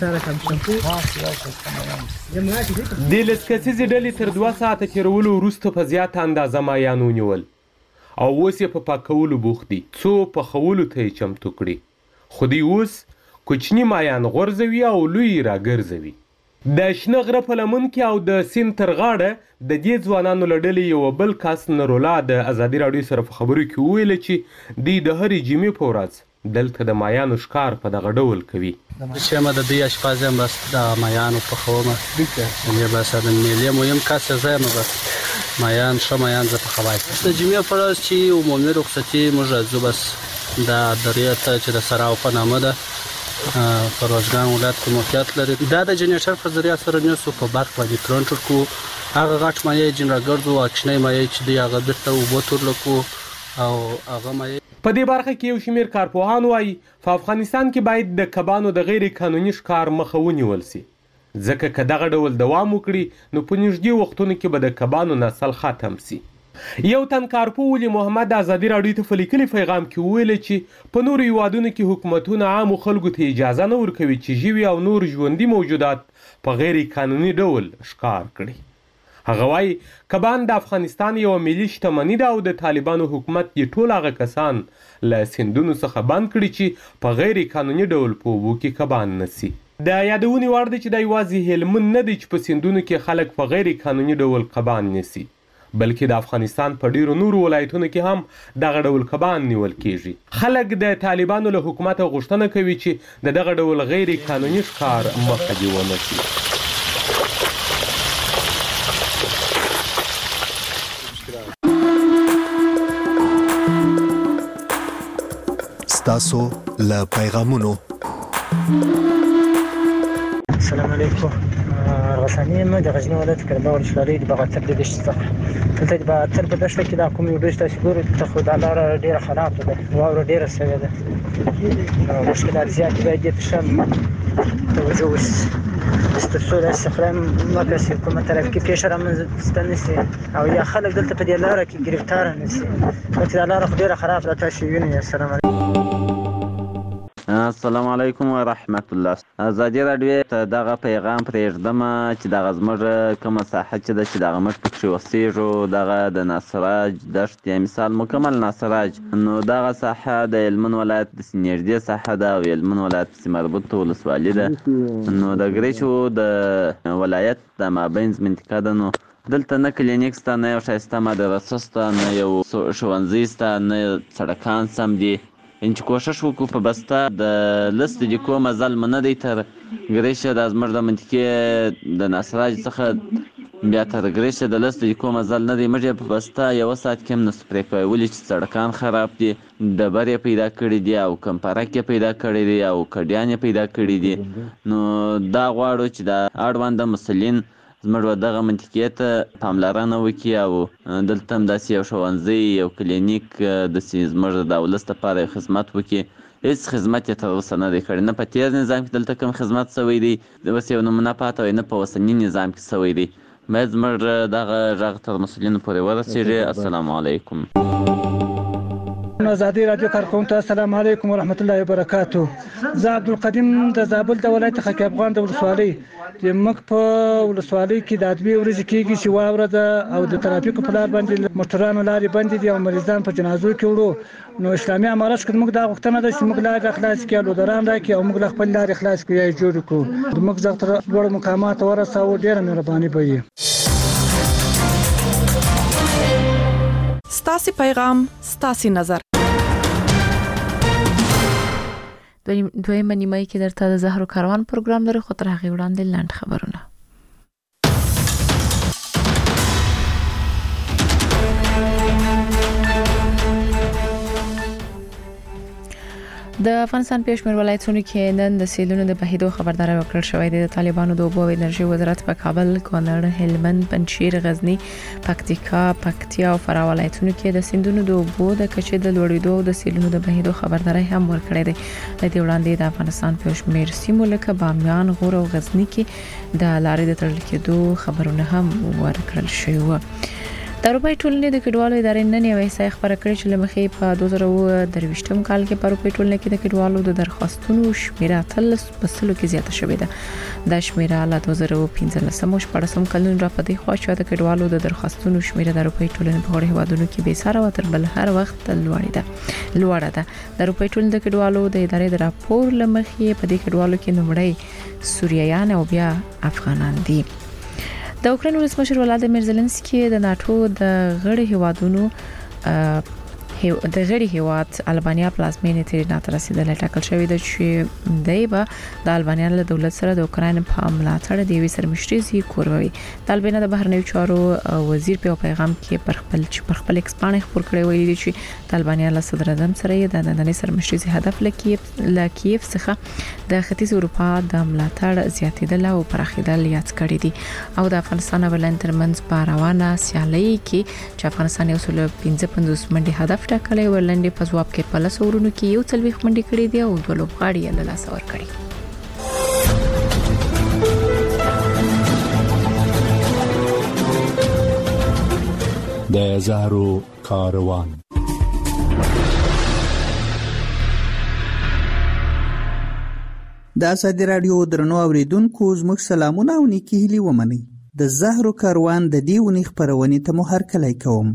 دې لس کسیزې ډلې تر 2 ساعته تېرولو وروسته په زیاته اندازه مایان ونیول او اوس یې په پاکولو بوخت دي څو پخولو ته یې چمتو کړي. خو دوی اوس کوچني مایان غورځوي او لوی راګرځوي. د شنه غره په لمن کې او د سیند تر غاړه د دې ځوانانو له ډلې یو بل کس نرولا د ازادي راډیو سره په خبرو کې وویل چې دوی د هرې جمعې په ورځ دلته د مایانو ښکار په دغه ډول کوي. چې ما د دوی اشپز یم، بس د مایانو پخوم، یې بس د میلې مهم کس زه یم، بس مایان ښه مایان زه پخوای. د جمعې په ورځ چې عمومي رخصتي موږ راځو، بس دا درې ته چې د سراو په نامه ده په روزګان ولایت کې موقعیت لري. دا د جنریټر په ذریعه سره نیسو، په برق باندې کرنټ ورکو، هغه غټ مایع جنرال ګرځو او کوچنی مایع چې دی هغه بیرته اوبو ته ورلکو او هغه مایع. په دې برخه کې یو شمېر کارپوهان وایي په افغانستان کې باید د کبانو د غیر قانوني ښکار مخه ونیول سي، ځکه که دغه ډول دوام وکړي نو په نږدې وختونو کې به د کبانو نسل ختم سي. یو تن کارپو ولی محمد ازادي راډیو ته په لیکلي پیغام کې وویل چې په نورو هیوادونو کې حکومتونه عامو خلکو ته اجازه نه ورکوي چې ژوي او نور ژوندي موجودات په غیر قانوني ډول ښکار کړي. هغه وایي کبان د افغانستان یوه ملي شتمني ده او د طالبانو حکومت یې ټول هغه کسان له سیندونو څخه بند کړي چې په غیر قانوني ډول په اوبو کې کبان نیسي. د یادونې وړ دی چې دا یوازې هلمند نه دی چې په سیندونو کې خلک په غیر قانوني ډول کبان نیسي، بلکې د افغانستان په ډیرو نورو ولایتونو کې هم دغه ډول کبان نیول کیږي. خلک د طالبانو له حکومت غوښتنه کوي چې د دغه ډول غیر قانوني ښکار مخه دې ونیسي. ستاسو له پیغامونو. السلام علیکم. رسنۍ ما د غزنی ولایت کلبه ولسوالۍ د باغاتر د دشت څخه دلته د باغاتر په دشته کې دا کوم یو دشت تاسو ګورئ ته خو دا لاره ډېره خراب ده، واوره ډېره سوې ده، مشکلات زیات دي. باید دې ته ښه توجه وشي تر څو داسې خدای مکړه چې کومه طرف کې پیښه رامنځته نه سي او یا خلک دلته په دې لاره کې ګرفتاره نه سي، ځکه دا لاره خو ډېره خراب ده. تاسو وینئ. السلام علیکم. السلام علیکم ورحمت الله. ازادي راډیو ته دغه پیغام پرېږدم چې دغه زموږ کومه ساحه چې ده چې دغه موږ پکښې اوسېږو، دغه د ناصراج دشت یا مثال مکمل ناصراج، نو دغه ساحه د هلمند ولایت د نږدې ساحه ده او هلمند ولایت پسې مربوطه ولسوالي ده. نو د ګریچو د ولایت د مابینځ منطقه ده. نو دلته نه کلینیک شته، نه یو ښایسته مدرسه شته، نه یو ښوونځی شته، نه سړکان سم دي. چې کوشش وکړو په بسته د لست دیکو مزل منه دی تر ګریشه د زموږ د منطقې د ناصراج څخه بیا تر ګریشه د لست دیکو مزل نه دی. موږ په بسته یوه ساعت کې هم نسو پرې کوی، ولې چې سړکان خراب دي، ډبرې پیدا کړي دي او کمپرک یې پیدا کړي دي او کډیان یې پیدا کړي دي. نو دا غواړو چې د اړونده مسؤلین زموږ دغه منطقې ته پاملرنه وکړي او دلته هم داسې یو ښوونځی یو کلینیک داسې زموږ د ولس لپاره یو خدمت وکړي. هیڅ خدمت یې تر اوسه نه دی کړی، نه په تېر نظام کې دلته کوم خدمت شوی دی، اوس یو نمونه پاته وي، نه په اوسني نظام کې شوی دی. باید زموږ دغه غږ تر مسؤلینو پورې ورسېږي. السلام علیکم. آزادی رادیو کارکونکو السلام علیکم ورحمت الله وبرکاتو. زه عبدالقدیم د زابل د ولایت خاک افغان د ولسوالۍ چې موږ په ولسوالۍ کې د ادبي ورځې کېږي چې واوره ده او د ترافیکو په لار باندې موټرانو لارې بندې دي او مریضان په جنازو کې وړو. نو اسلامي امارت کې موږ دا غوښتنه ده چې موږ لارې خلاص کړي، لودران راکړي او موږ خپل لارې خلاص کړي یا جوړ کړو. موږ زغ تر لوړ مقامات ورساو. ډېره مهرباني به وي. ستاسو پیغام ستاسو نظر. دویمه نیمه کې درته د زهرو کاروان پروګرام لري، خو تر هغې وړاندې لنډ خبرونه. د افغانستان په شمېر ولایتونو کې نن د سیلونو د بهیدو خبرداري ورکړل شوې ده. د طالبانو د اوبو او انرژي وزارت په کابل، کونړ، هلمند، پنجشیر، غزني، پکتیکا، پکتیا او فراه ولایتونو کې د سیندونو د اوبو د کچې د لوړېدو او د سیلونو د بهیدو خبرداري هم ورکړې ده. د دې وړاندې د افغانستان په شمېر سیمو لکه بامیان، غور او غزني کې د لارې د تړل کېدو خبرونه هم ورکړل شوي وو. د اروپای ټولنې د کډوالو ادارې نن یو احصایه خبره کړې چې لمخې په 2023 کال کې په اروپای ټولنه کې د کډوالو د درخواستونو شمیره 13% کې زیاته شوې ده. دا شمیره له 2015 او 14 کلونو را پدې خوا چې د کډوالو د درخواستونو شمیره د اروپای ټولنې په وړ هیوادونو کې به سره وتر بل هر وخت لوړه ده. د اروپای ټولنې د کډوالو د ادارې د راپور لمخې په دې کډوالو کې نومړی سوریایان او بیا افغانان دي. د اوکراین ولسمشر ولادیمیر زيلنسکي د ناتو د غړي هیوادونو د غړي هیواد البانیا پلازمینې ته نه رسیدلې ټاکل شوې ده چې دایبه د البانیا له دولت سره د اوکراین په ملاتړ د یوې سرمشريزي کوروي. د البانیا د بهرنیو چارو وزیر په پیغام کې پر خپل ایکسپانې خبر کړی ویلي دی چې د البانیا له صدر اعظم سره د نننۍ سرمشريزي هدف لکیف څخه د ختیځ اروپا د ملاتړ زیاتیدل او پراخیدل یاد کړی دي. او د افغانستان او ولایت ترمنځ په روانه سیالي کې چې افغانستان یو سل 55 منډي هدف ټاکلې ولندې په ځواب کې په لاسورونو کې یو څلويخ منډي کړې دي او د لوبغاړي له لاس ور کړی. د زهرو کاروان. د آزادی رادیو درنو اوریدونکو زموږ سلامونه او نیکی هیلې ومنئ. د زهرو کاروان د دې ونې خبرونې ته مو هرکلی کوم.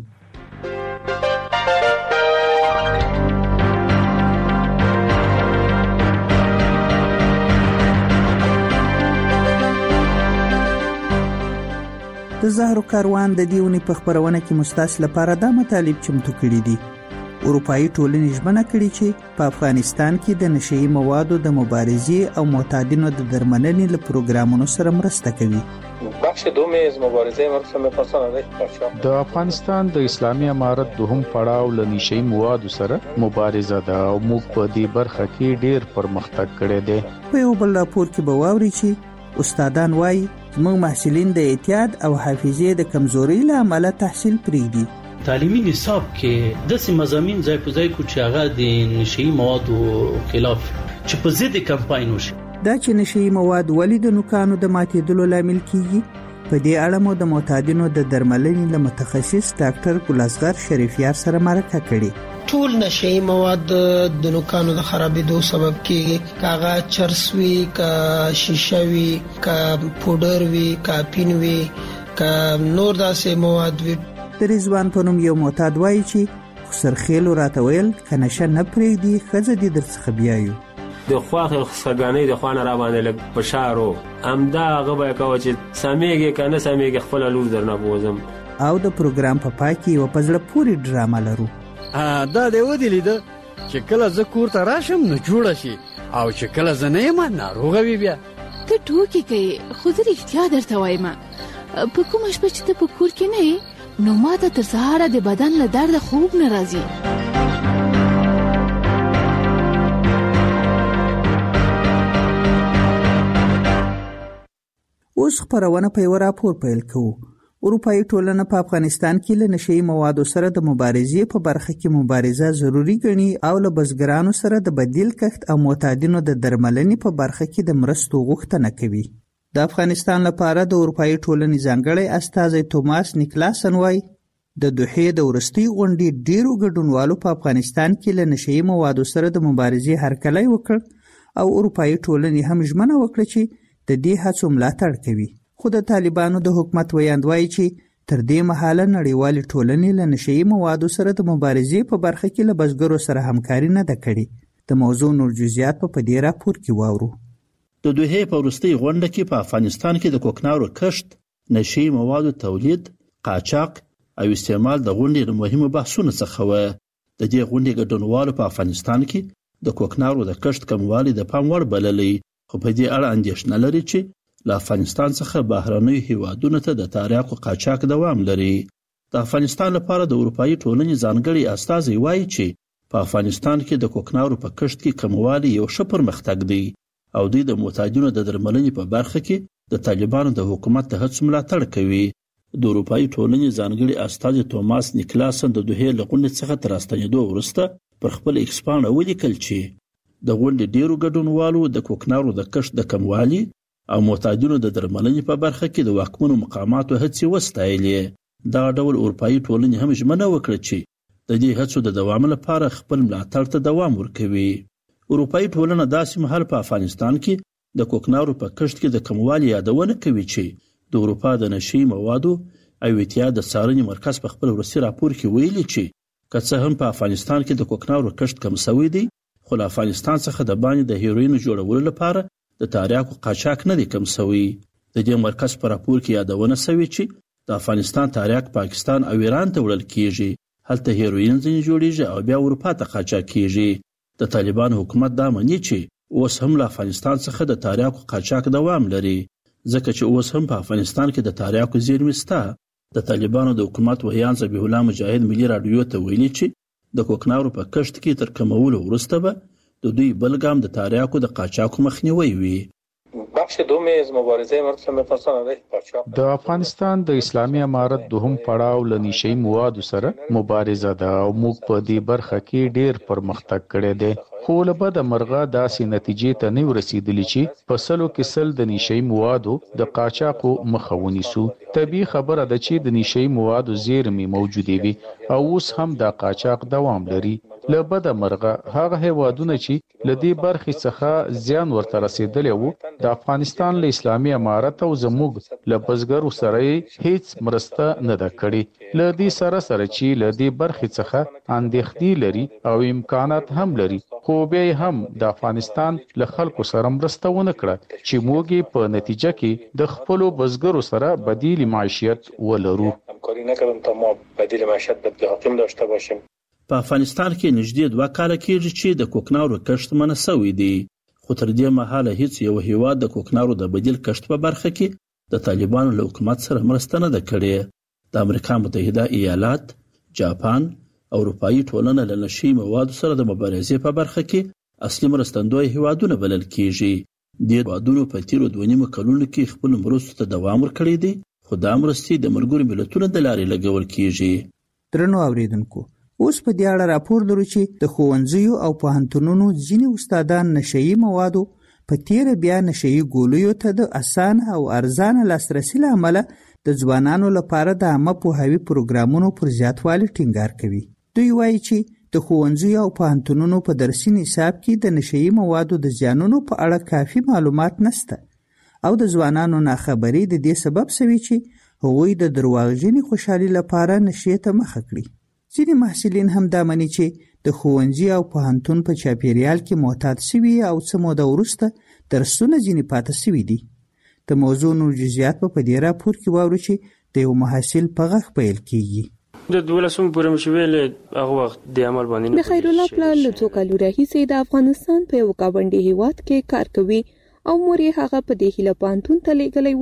د زهرو کاروان د دیونی په خبرونه کې مستاس لپاره دا مطالب چمتو کړي دي. اروپאי ټولنې ژمنه کړې چې په افغانستان کې د نشئی موادو د مبارزې او معتادینو د درملنې له پروګرامونو سره مرسته کوي. بخش دوم از مبارزه مرسته می‌پرسند د افغانستان د اسلامي امارت دوهم پړاو له نشئی موادو سره مبارزه ده او موږ په دې برخه کې ډېر پرمختګ کړی دی. په یو بل راپور کې به واوري چې استادان وایي زموږ محصلین د اعتیاد او حافظې د کمزوري له امله تحصیل پرېږدي. تعلیمي نصاب کې د سیمه مضامین ځای په ځای کو چې هغه د نشئی موادو خلاف چې په ضد کمپاین وشي. دا چې نشئی مواد ولې د نوکانو د ماتېدلو لامل کیږي په دې اړه مو د معتادینو د درملنې له متخصص ډاکټر ګلزغر شریفیار سره مرکه کړې. ټول نشئی مواد د نوکانو د خرابېدو سبب کیږي. کاغه چرس وی، کا شیشه وی، کا پودر وی، کا پین وی، کا نور داسې مواد وی. د رضوان په نوم یو معتاد وایي چې خسرخیل راته ویل که نشه نه پرېږدي ښځه دې درڅخه بیایو. د خواخې خسرګانۍ د خوانه را باندې لږ فشار و همدا هغه به یې کوه چې سمیږي که نه سمیږي خپله لور درنه بوځم. او د پروګرام په پای کې یوه په زړه پورې ډرامه لرو. دا دی ودې لیده چې کله زه کور ته راشم نو جوړه شي او چې کله زه نه یم ناروغه وي. بیا ته ټوکې کوې خو زه رښتیا درته وایم په کومه شپه چې ته په کور کې نه یې نو ما ته تر سهاره د بدن له درده خوب نه راځي. اوس خبرونه په یو راپور پیل کوو. اروپایي ټولنه په افغانستان کې له نشئی موادو سره د مبارزې په برخه کې مبارزه ضروری ګڼي او له بزګرانو سره د بدیل کښت او معتادینو د درملنې په برخه کې د مرستو غوښتنه کوي. د افغانستان لپاره د اروپایي ټولنې ځانګړی استازی توماس نیکلاسن وایي د دوحې د وروستۍ غونډې ډیرو ګډونوالو په افغانستان کې له نشئی موادو سره د مبارزې هرکلی وکړ او اروپایي ټولنې هم ژمنه وکړه چې د دې هڅو ملاتړ کوي. خو د طالبانو د حکومت ویاند وایي چې تر دې مهاله نړیوالې ټولنې له نشئی موادو سره د مبارزې په برخه کې له بزګرو سره همکاري نه ده کړې. د موضوع نور جزئیات په دې راپور کې واورو. د دوحې په وروستۍ غونډه کې په افغانستان کې د کوکنارو کښت، نشئی موادو تولید، قاچاق او استعمال د غونډې له مهمو بحثونو څخه و. د دې غونډې ګډونوالو په افغانستان کې د کوکنارو د کښت کموالی د پام وړ بللی، خو په دې اړه اندېښنه لري چې له افغانستان څخه بهرنیو هیوادونو ته د تریاکو قاچاق دوام لري. د افغانستان لپاره د اروپایي ټولنې ځانګړی استازی وایي چې په افغانستان کې د کوکنارو په کښت کې کموالی یو ښه پرمختګ دی او دوی د معتادینو د درملنې په برخه کې د طالبانو د حکومت د هڅو ملاتړ کوي. د اروپایي ټولنې ځانګړي استازی توماس نیکلاسن د دوحې له غونډې څخه تر راستنېدو وروسته پر خپل ایکس پاڼه ولیکل چې د غونډې ډیرو ګډونوالو د کوکنارو د کښت د کموالي او معتادینو د درملنې په برخه کې د واکمنو مقاماتو هڅې وستایلې. دغه ډول اروپایي ټولنې هم ژمنه وکړه چې د دې هڅو د دوام لپاره خپل ملاتړ ته دوام ورکوي. اروپایي ټولنه داسې مهال په افغانستان کې د کوکنارو په کښت کې د کموالي یادونه کوي چې د اروپا د نشئی موادو او اتحاد د څارنې مرکز په خپل وروستي راپور کې ویلي چې که څه هم په افغانستان کې د کوکنارو کښت کم شوی دی، خو له افغانستان څخه د باندې د هیروین جوړولو لپاره د تریاکو قاچاق نه دی کم شوی. د دې مرکز په راپور کې یادونه شوې چې د افغانستان تریاک پاکستان او ایران ته وړل کیږي، هلته هیروین ځینې جوړیږي او بیا اروپا ته قاچاق کیږي. د طالبان حکومت دا مني چې اوس هم له افغانستان څخه د تریاکو قاچاق دوام لري، ځکه چې اوس هم په افغانستان کې د تریاکو زیرمې شته. د طالبانو د حکومت ویان ذبیح الله مجاهد ملي راډیو ته ویلي چې د کوکنارو په کښت کې تر کمولو وروسته به د دوی بل ګام د تریاکو د قاچاقو مخنیوی وي. بخش دوم از مبارزه مرسوم می‌فرستان علیه قاچاق د افغانستان د اسلامي امارت دوهم پړاو له نشئی موادو سره مبارزه ده او موږ په دې برخه کې ډیر پرمختګ کړی دی، خو له بده مرغه داسې نتیجې ته نه ورسېدلې چې په سلو کې سل د نشئی موادو د قاچاقو مخه ونیسو. طبیعي خبره ده چې د نشئی موادو زیرمې موجودې وي او اوس هم د قاچاق دوام لري. له بده مرغه هغه هیوادونه چې له دې برخې څخه زیان ورته رسېدلی وو د افغانستان له اسلامي امارت او زموږ له بزګرو سره هیڅ مرسته نه ده کړې. له دې سره چې له دې برخې څخه اندېښنې لري او امکانات هم لري، خو بیا هم د افغانستان له خلکو سره مرسته ونه کړه چې موږ په نتیجه کې د خپلو بزګرو سره بدیل معیشت ولرو. همکاری نکردیم تا ما بدیل معیشت بدیل داشته باشیم. په افغانستان کې نږدې 2 کاله کېږي چې د کوکنارو کښت منع شوی دی، خو تر دې مهاله هیڅ یو هیواد د کوکنارو د بدیل کښت په برخه کې د طالبانو له حکومت سره مرسته نه ده کړې. د امریکا متحده ایالات، جاپان او اروپایي ټولنه له نشئی موادو سره د مبارزې په برخه کې اصلي مرستندوی هیوادونه بلل کېږي. دې هیوادونو په تیرو 2.5 کلونو کې خپل مرستو ته دوام ورکړی دی، خو دا مرستې د ملګرو ملتونو د لارې لګول کېږي. درنو اوریدونکو، اوس په دې اړه راپور لرو چې د ښوونځیو او پوهنتونونو ځینې استادان نشئی موادو په تیره بیا نشئی ګولیو ته د اسانه او ارزانه لاسرسي له امله د ځوانانو لپاره د عامه پوهاوي پروګرامونو پر زیاتوالي ټینګار کوي. دوی وایي چې د ښوونځیو او پوهنتونونو په درسي نصاب کې د نشئی موادو د زیانونو په اړه کافي معلومات نشته او د ځوانانو ناخبري د دې سبب شوي چې هغوی د درواغجنې خوشحالي لپاره نشې ته مخه کړي. ځینې محصلین هم دا مني چې د ښوونځي او پوهنتون په چاپیریال کې معتاد شوي او څه موده وروسته درسونه ځینې پاته شوي دي. د موضوع نور جزئیات په دې راپور کې واورو چې د یو محصل په غږ پیل کیږي. د 12 پورې مشویل هغه وخت د عمل باندې د خیر الله پلان له څو کالو راهیسې د افغانستان په یو گاونډي هیواد کې کار کوي او مور یې هغه په دې هیله پانتون ته لېږلی و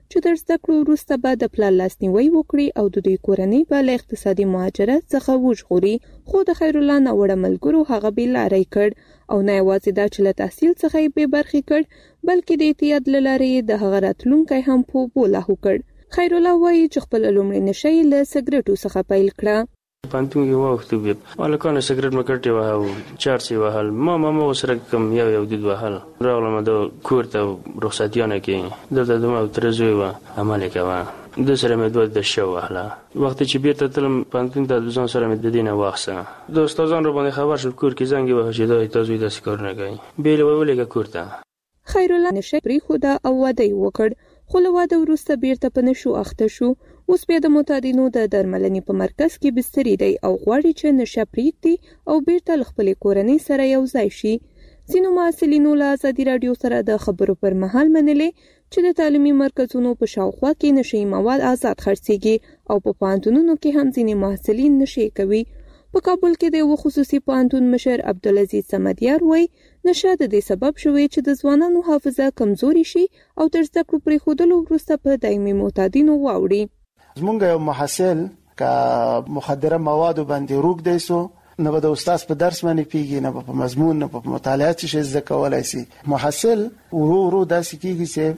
چې تر زده کړو وروسته به د پلان لاسنیوي وکړي او د دوی کورنۍ به له اقتصادي مهاجرت څخه وژغوري. خو د خیرالله ناوړه ملګرو هغه بې لارې کړ او نه یوازې دا چې له تحصیل څخه یې بې برخې کړ بلکې د اعتیاد له لارې د هغه راتلونکی هم په اوبو لاهو کړ. خیرالله وایي چې خپله لومړۍ نشه یې له سګرټو څخه پیل کړه. پانتون کې واوښتو بیا هلکانو سګرټ مې کټې وهه او چارس یې وهل ما ورسره کم یو دود وهل. راغلم د کور ته رخصتیانه کې دلته زما تره زوی وه عمل یې کوه د سره مې دوه دشه وهله. وخت چې بیرته تلم پانتون ته د ځان سره مې د دې نه واخیسته. د استادان را باندې خبر شول کور کې زنګ یې وهه چې دا تا زوی داسې کار نه کوي بېله ولېږه کور ته. خیرالله نشه پرېښوده او واده یې وکړ خو له واده وروسته بیرته په نشو اخته شو. اوس بیا د معتادینو د درملنې په مرکز کې بستري دی او غواړي چې نشه پرېږدي او بیرته له خپلې کورنۍ سره یو ځای شي. ځینو محصلینو له ازادي راډیو سره د خبرو پر مهال منلې چې د تعلیمي مرکزونو په شاوخوا کې نشهیي مواد آزاد خرڅېږي او په پوهنتونونو کې هم ځینې محصلین نشې کوي. په کابل کې د یو خصوصي پوهنتون مشر عبدالعزیز صمدیار وایي نشه د دې سبب شوی چې د ځوانانو حافظه کمزوري شي او تر زده کړو پرېښودلو وروسته په دایمي معتادینو واوړي. زمونږ یو محصل که مخدره موادو باندې روږدی سو نه به د استاد په درس باندې پیږي نه په مضمون نه په مطالعه څه زده کولای شي. محصل ورو داسې کیږي چې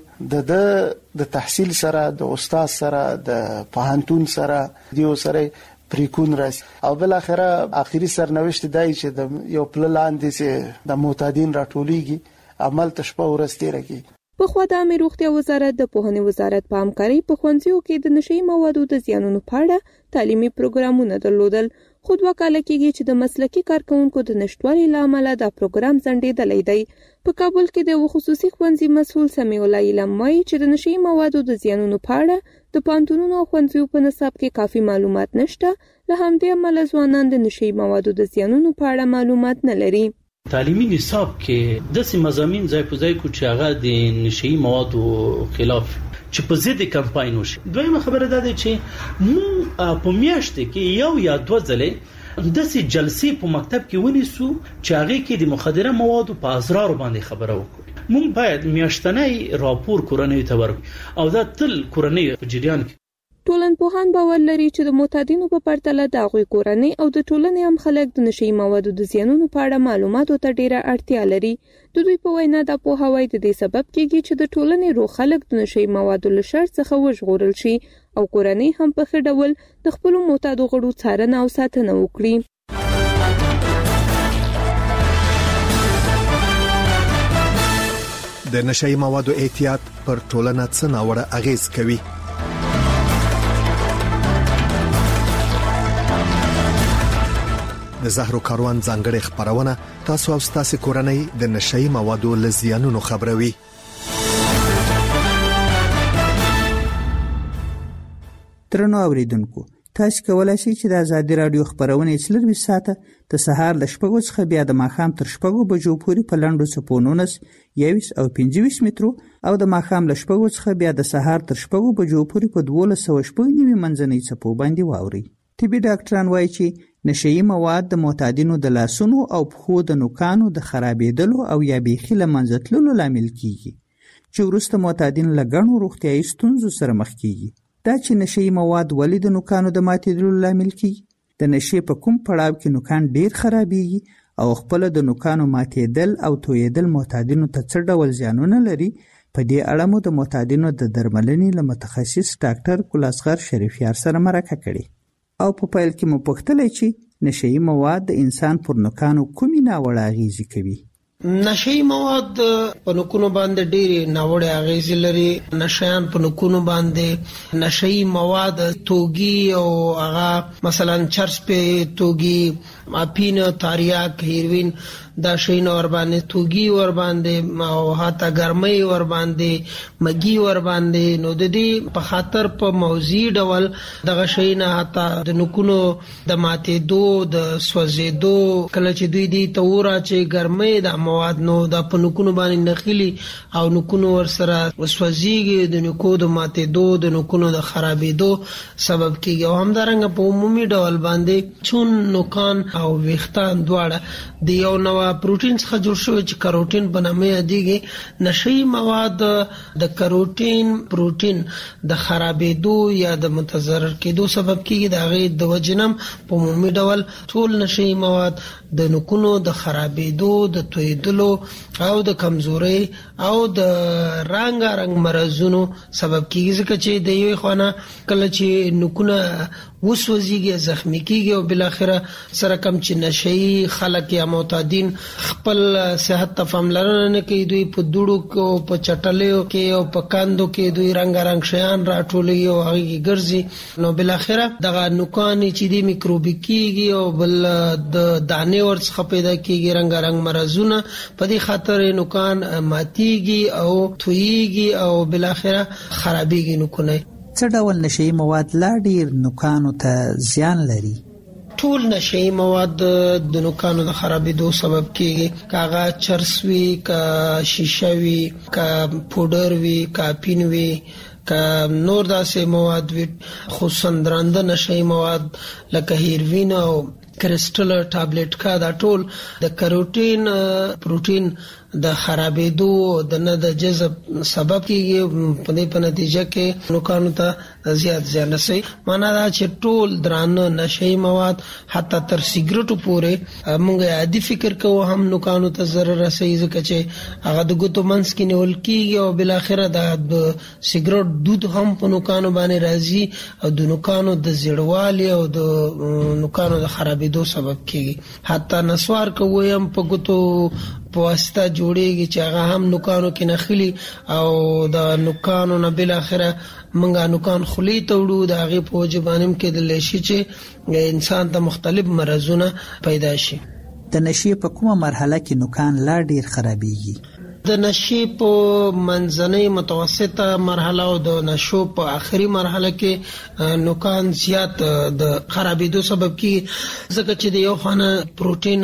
د تحصیل سره د استاد سره د پوهنتون سره دیو سره پریکون راسي او بل اخره اخیری سرنوشت دای چې د یو پلان لاندې چې د معتادین راټولېږي عمل تشپه ورسته راکی. په خوا د عامه روغتیا وزارت د پوهنې وزارت په همکارۍ په ښوونځیو کې د نشهیي موادو د زیانونو په اړه تعلیمي پروګرامونه درلودل. خو 2 کاله کېږي چې د مسلکي کارکونکو د نشتوالي له امله دا پروګرام ځنډېدلی دی. په کابل کې د یو خصوصي ښوونځي مسؤل سمیع الله علم وایي چې د نشهیي موادو د زیانونو په اړه د پوهنتونونو او ښوونځیو په نصاب کې کافي معلومات نشته. له همدې امله ځوانان د نشهیي موادو د زیانونو په اړه معلومات نه لري. تعلیمي نصاب کې داسې مضامین ځای په ځای کو چې هغه د نشهیي موادو خلاف چې په ضد کمپاین وشي. دویمه خبره ده چې مو په میاشت کې یو یا 2 ځله داسې جلسې په مکتب کې ونیسو چې هغه کې د مخدره موادو په اسرار باندې خبره وکړو. مونږ باید میاشتنی راپور کورنۍ ته ورکړو او دا تل کورنۍ په جریان کې. ټولنپوهان باور لري چې د معتادینو په پرتله د هغوی کورنۍ او د ټولنې هم خلک د نشهیي موادو د زیانونو په اړه معلوماتو ته ډیره اړتیا لري. د دوی په وینا دا پوهاوی د دې سبب کېږي چې د ټولنې روغ خلک د نشهیي موادو له شر څخه وژغورل شي او کورنۍ هم په ښه ډول د خپلو معتادو غړو څارنه او ساتنه وکړي. د نشهیي موادو اعتیاد پر ټولنه څه ناوړه اغیز کوي؟ د زهرو کاروان ځانګړې خبرونه تاسو او تاسو کورنۍ د نشهیي موادو له زیانونو خبروي. ترنو اوریدونکو تاسو کولای شئ چې د ازادي رادیو خبرونه 24 ساعته د سهار ل 6 څخه بیا د ماښام تر 6 بجو پورې په لاندو چپونونو 21 او 25 مترو او د ماښام ل 6 څخه بیا د سهار تر 6 بجو پورې په 1290 منځنۍ چپو باندې واوري. طبي ډاکټران وایي چې نشهیي مواد د معتادینو د لاسونو او پښو د نوکانو د خرابېدلو او یا بیخي له منځه تللو لامل کیږي چې وروسته معتادین له ګڼو روغتیایي ستونزو سره مخ کیږي. دا چې نشهیي مواد ولې د نوکانو د ماتېدلو لامل کیږي؟ د نشې په کوم پړاو کې نوکان ډیر خرابېږي او خپل د نوکانو ماتېدل او تویېدل معتادینو ته څه ډول زیانونه لري؟ په دې اړه مو د معتادینو د درملنې له متخصص ډاکټر ګل اصغر شریفیار سره مرکه کړې او په پیل کې مو پوښتلې چې نشهیي مواد د انسان پر نوکانو کومې ناوړه اغیزې کوي. نشهیي مواد په نوکونو باندې ډېرې ناوړه اغیزې لري. نشهیان په نوکونو باندې نشهیي مواد توګي او هغه مثلا چرس په توګي اپین تاریاک هیروین دا شین ور باندې توګي ور باندې او هاته ګرمۍ ور باندې مګي ور باندې نو د دې په خاطر په موضوعي ډول دغه شین هاته د نوکونو د ماتې دو د سوځېدو کله چې دوی دی تورا چې ګرمۍ د مواد نو د پنکونو باندې نخیلی او نکونو ور سره وسوځيږي د نکو د ماتې دو د نکونو د خرابېدو سبب کیږي او همدارنګه په عمومي ډول باندې چون نوکان او ویختان دواړه د یو نوو پروتین څخه جوړ شوی چې کاروټین په نامه یادېږي. نشئی مواد د کاروټین پروتین د خرابېدو یا د متضرر کېدو سبب کیږي. د هغه د وجنم په عمومي ډول ټول نشئی مواد د نکونو د خرابېدو د تویدلو او د کمزوري او د رنګ مرزونو سبب کیږي ځکه چې د یوې خونه کله چې نکونه وسوځيږي زخمی کیږي او بل اخره سره کم چې نشئی خلک یا معتادین خپل صحت ته پاملرنه نه کوي. دوی په دوړو کې په چټلیو کې او په کاندو کې دوی رنگ شیان راټولوي او هغه ګرځي نو بل اخره دغه نوکان چې دی میکروبي کیږي او بل د دانې ورڅخه پیدا کیږي رنگ مرزونه. په دې خاطر نوکان ماتيږي او تویږي او بل اخره خرابېږي نوکونه. څه ډول نشئی مواد لا ډیر نوکانو ته زیان لري؟ ټول نشئی مواد د نوکانو د خرابېدو سبب کیږي. کاغه چرس وی کا شیشه وی کا پودر وی کا پین وی کا نور داسې مواد وی خصوصا درانده نشئی مواد لکه هیروین او کرسټل ټابلیټ کا دا ټول د کاروټین پروتین د خرابېدو د نه د جذب سبب کیږي. په دې په نتیجه کې نوکانو ته زیات زیان رسي. معنا دا چې ټول درانه نشئی مواد حتی تر سیګریټو پورې موږ عادي فکر کوو هم نوکانو ته ضرر رسي ځکه چې هغه د ګوتو منځ کې نیول کیږي او بل اخره د سیګریټ دود هم په نوکانو باندې راځي او د نوکانو د زیړوالي او د نوکانو د خرابېدو سبب کیږي. حتی نسوار کوي هم په ګوتو په واسطه جوړیږي چې هغه هم نوکانو کې نخلي او د نوکانو نه بل اخره منګه نوکان خلی ته وړو د هغه په وجبانم کې د لشي چې انسان ته مختلف مرزونه پیدا شي. د نشي په کومه مرحله کې نوکان لا ډیر خرابېږي؟ د نشي په منځنۍ متوسطه مرحله او د نشو په آخري مرحله کې نوکان زیات د خرابېدو سبب کیږي ځکه چې د یو خانه پروتین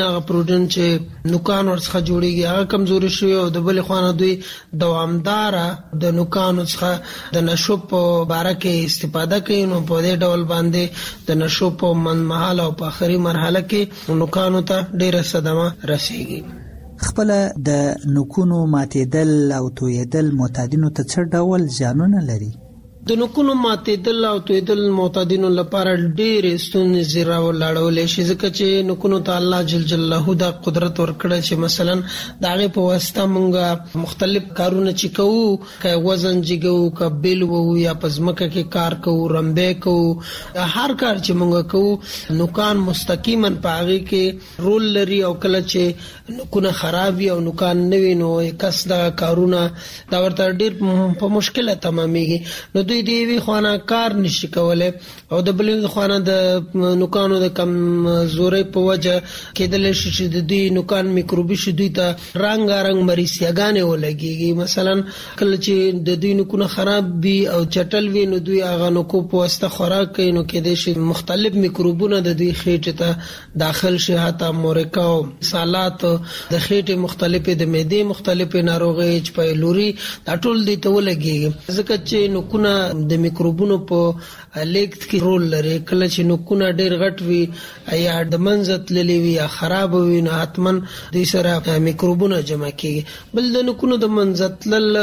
چې نوکان ورڅخه جوړیږي هغه کمزوري شوی او د بل خانه دوی دوامدار د نوکانو څخه د نشو په باره کې استفاده کوي. نو په دې ډول باندې د نشو په منځمهاله او په آخري مرحله کې نوکانو ته ډیره صدمه رسیږي. خپل د نوکونو ماتېدل او تویدل معتادینو ته څه ډول زیانونه لري؟ د نوکونو ماتېدل او تویدل معتادینو لپاره ډېرې ستونزې راولاړولی شي ځکه چې نوکونو ته الله جل جلاله دا قدرت ورکړی چې مثلا د هغې په واسطه موږ مختلف کارونه چې کوو که وزن جګو که بیل وو یا په ځمکه کې کار کوو رمبی کوو هر کار چې موږ کوو نوکان مستقیما په هغې کې رول لري او کله چې نوکونه خراب وي او نوکان نه وي نو کس دغه کارونه دا ورته ډېر په مشکله تمامیږي. نو دوی دی وی خانه کار نشي کولای او د بلې خانه د نوکانو د کمزوري په وجه کېدل شي چې د دوی نوکان میکروبي شي دوی ته رنگ مریضیاګانې ولګيږي. مثلا کله چې د دوی نوکونه خراب وي او چټل وي نو دوی هغه نوکو په واسطه خوراک کوي نو کېدای شي مختلف میکروبونه د دوی خېټه ته داخل شي حتی مورکا او سالات د خېټه مختلفه د معدې مختلفه ناروغي چې پیلوري دا ټول دي ته ولګيږي ځکه چې نوکونه د میکروبونو په لیکت کې رول لري. کله چې نوکونه ډېر غټ وي یا د منځ تللی وي یا خراب وي نو حتما دوی سره میکروبونه جمع کیږي. بل د نوکونو د منځ تلل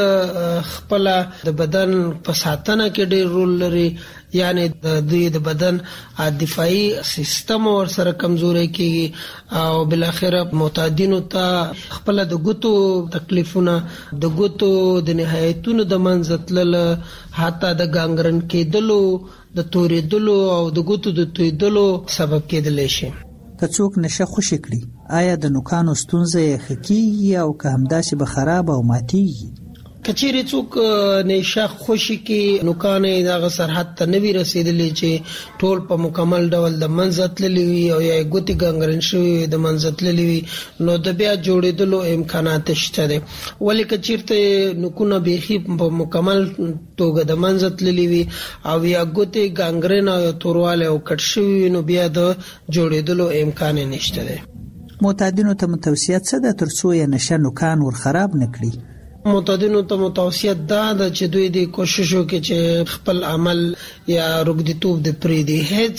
خپل د بدن په ساتنه کې ډېر رول لري یعنی د دوی د بدن دفاعي سیستم ور سره کمزوري کیږي او بل اخره معتادینو ته خپل د ګوتو تکلیفونه د ګوتو د نهایتونو د منځ تلل حتی د ګانګرن کېدلو د توریدلو او د ګوتو د تویدلو سبب کېدلی شي. که څوک نشه خوشی کړي آیا د نوکانو ستونزه یې ښه کیږي او که همداسې به خراب او ماتیږي؟ کچېرې څوک نشه خوشي کې نوکان دغه سرحد ته نه وي رسیدلی چې ټول په مکمل ډول د منځ تللی وي او یا ګوتې ګنګرن شوي د منځ تللی وي نو د بیا جوړېدلو امکانات شته دي. ولې که چېرته نوکونه بیخي په مکمل توګه د منځ تللی وي او یا ګوتې ګنګرن او توروالی او کټ شوي نو بیا د جوړېدلو امکان نشته دی. معتادینو ته متوصیه څه ده ترڅو یې نشه نوکان ور خراب نه کړي؟ معتادینو ته متوصیه دا ده چې دوی د کوشش وکړي چې خپل عمل یا روږديتوب د پریدي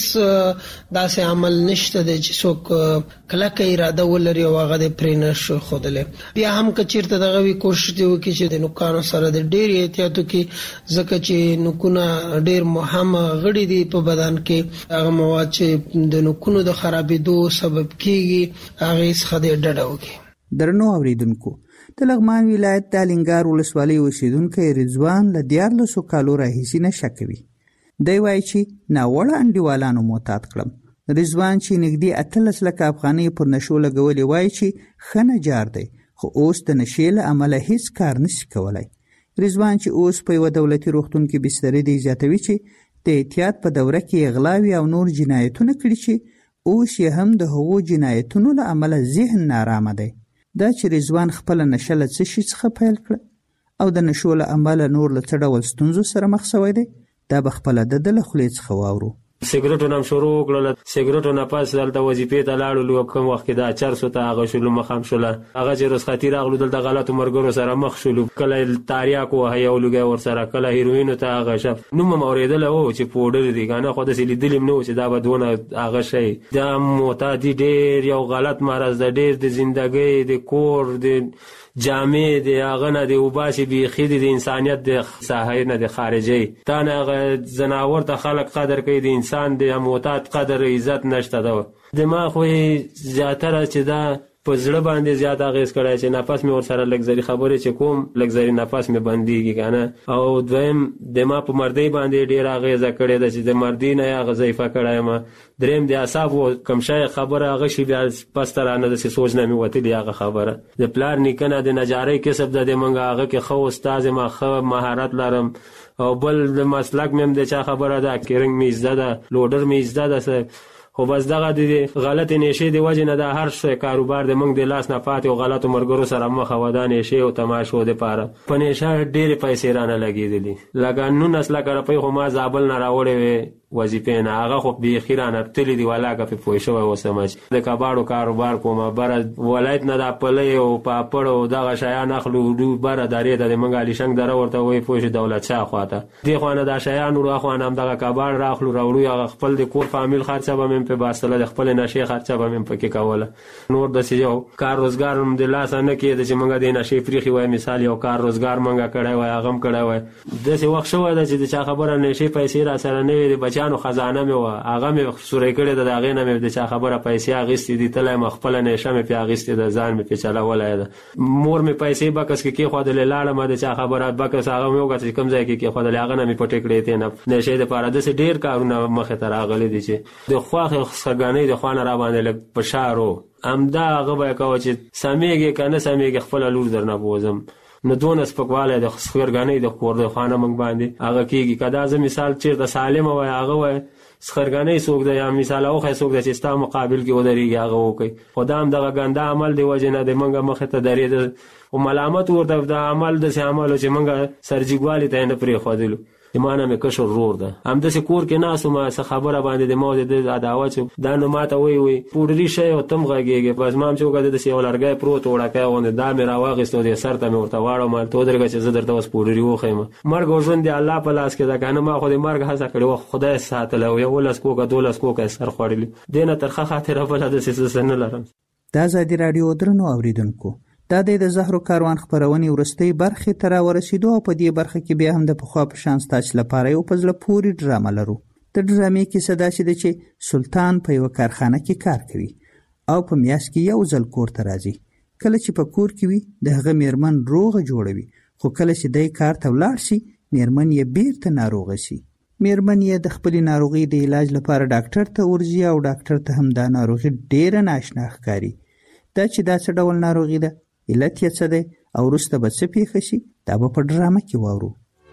هیڅ داسې عمل نشته چې څوک کلکه اراده ولري او هغه د پرینش خودلې بیا هم کچیرته دغه وی کوشش دی وکړي چې د نوکانو سره د ډېر احتیاط وکړي ځکه چې نوکونه ډېر مهم غړي دي په بدن کې هغه مواد چې د نوکونو د خرابېدو سبب کیږي هغه څخه د ډډه وکړي. درنو اوریدونکو، د لغمان ولایت د الینګار ولسوالۍ اوسیدونکی رضوان له 14 کالو راهیسې نشه کوي. دی وایي چې ناوړه انډیوالانو معتاد کړم. رضوان چې نږدې 18 لکه افغانۍ پر نشو لګولې وایي چې ښه نجار دی، خو اوس د نشې له امله هیڅ کار نشي کولی. رضوان چې اوس په یوه دولتي روغتون کې بسترې دی زیاتوي چې د احتیاط په دوره کې اغلاوي او نور جنایتونه کړي چې اوس یې هم د هغو جنایتونو له امله ذهن نارامه دی. دا چې رضوان خپل نشه له څه شي څخه پیل کړه او د نشو له امله نور له څه ډول ستونزو سره مخ شوی دی، دا به خپله د له خولې څخه واورو. سیګریټونه هم شروع کړل، سیګریټونه پس دلته وظیفې ته لاړلو، کوم وخت کې دا چرسو ته هغه شولو مخام شوله، هغه چې رخصتي راغلو دلته غلطو مرګرو سره مخ شولو، کله تاریاک وهه یو لوګی ورسره، کله هیروینو ته هغه شف نوم هم اورېدلی و چې پوډر دي که نه، خو داسې لیدلي هم نه و چې دا به دونه هغه شی. دا معتادي ډېر یو غلط مرض ده، ډېر د زندګۍ د کور د جامع دی هغه نه دی وباسي بیخي د انسانیت د ساحې نه د خارجي تا نه هغه ځناور ته خلک قدر کوي، د انسان د معتاد قدر عزت نشته ده. دماغ خو زیاتره چې دا په زړه باندې زیات اغېز کړی چې نفس مې ورسره لګزري خبرې چې کوم لګزري نفس مې بندېږي که نه، او دویم دما په مردۍ باندې ډېره اغېزه کړې ده چې د مردۍ نه یې هغه ضعیفه کړی یم. دریم د اعصابو کم شی خبره هغه شي بیا پس ته رانه داسې سوچ نه مې وتلي هغه خبره. د پلار نیکه نه د نجارۍ کسب ده، د موږ هغه کې ښه استاد یم، ښه مهارت لرم، او بل د مسلک مې هم د چا خبره ده، کیرنګ مې زده ده، لوډر مې زده ده، خو بس دغه د غلطې نشې د وجې نه دا هر څه کاروبار د موږ د لاس نه پاتې او غلطو ملګرو سره مخه وه. دا نشې او تماشو دپاره په نشه ډېرې پیسې رانه لګېدلي، لکه 19 لکه روپۍ خو ما زابل نه راوړې وې وظیفې نه، هغه خو بیخي رانه تلي دي ولاکه پې پوه شوی اوسم چې د کباړو کاروبار کومه بره ولایت نه دا پلی او پاپړ او دغه شیان اخلو بره درې ته د موږ علیشنګ دره ورته وایي پوه شي دولت شاه خوا ته، دې خوا نه دا شیان وړو اخوا نه همدغه کباړ راخلو راوړو، هغه خپل د کور فامیل خرچه به مې پې باسله، د خپلې نشې خرچه به مې پکې کوله، نور داسې یو کار روزګار هم د لاسه نه کېده چې موږ د نشې پرېښي وای، مثال یو کار روزګار موږ کړی وای هغه هم کړی وای. داسې وخت شوی ده چې د چا خبره نشې پیسې را سره نه وي، د بچیانو خزانه مې وه هغه مې سوری کړې ده، د هغې نه مې د چا خبره پیسې اخیستې دي، تلی م خپله نشه مې پې اخیستې ده، ځان مې پې چلولی ده. مور مې پیسې بکس کې کېښودلې لاړم، د چا خبره بکس هغه مې وکړه چې کوم ځای کې کېښودلې هغه نه مې پټې کړې تې نه نشې دپاره. داسې ډېر کارونه مخې ته راغلي دي چې د خواښې سرګنۍ د خوا نه را باندې لږ فشار و، همدا هغه به یې کوه چې سمېږې که نه سمېږې خپله لور در نه بوځم، نو دونه سپکوالی د سخرګنۍ د کور د خوا نه موږ باندې هغه کېږي. که دا زه مثال چېرته سالمه وای هغه وای سخرګنۍ څوک دی یا مثال اوښی څوک دی چې ستا مقابل کې ودرېږي هغه وکړي، خو دا هم دغه ګنده عمل د وجې نه د موږ مخې ته درېده او ملامت ورته د عمل داسې عمل و چې موږ سرجیګوالي ته یې نه پرېښودلو. د ما نه مې کشر ورور ده، همداسې کور کې ناست وم څه خبره باندې د ما د ده عداوت شو، دا نو ما ته وایي پوډري شی او ته هم غږېږې، بس ما هم چې وکړه داسې یو لرګی پروت وړکی غوندې دا مې راواخېست او د سر ته مې ورته واړوم، هلته ودرېږه چې زه درته اوس پوډري وښیم. مرګ او ژوند د الله په لاس کې ده، که نه ما خو د مرګ هڅه کړې وه، خدای ساتلی او 11 کوکه 12 کوکه سر خوړلي، دې نه ترخه خاطره بله داسې څه نه لرم. د ازادي راډیو درنو اوریدونکو، دا د زهرو کاروان خپرونې وروستۍ برخې ته راورسېدو او په دې برخه کې بیا هم د پخوا په شان ستاسو لپاره یو په زړه پورې ډرامه لرو. د ډرامې کیسه داسې ده چې سلطان په یوه کارخانه کې کار کوي او په میاشت کې یو ځل کور ته راځي. کله چې په کور کې وي د هغه میرمن روغه جوړوي، خو کله چې دی کار ته ولاړ شي میرمن یې بیرته ناروغه شي. میرمن یې د خپلې ناروغۍ د علاج لپاره ډاکټر ته ورځي او ډاکټر ته هم دا ناروغي ډېره ناشنا ښکاري. دا چې دا څه ډول ناروغي ده، علت یې څه دی او وروسته به څه پېښه شي، دا به په ډرامه کې واورو.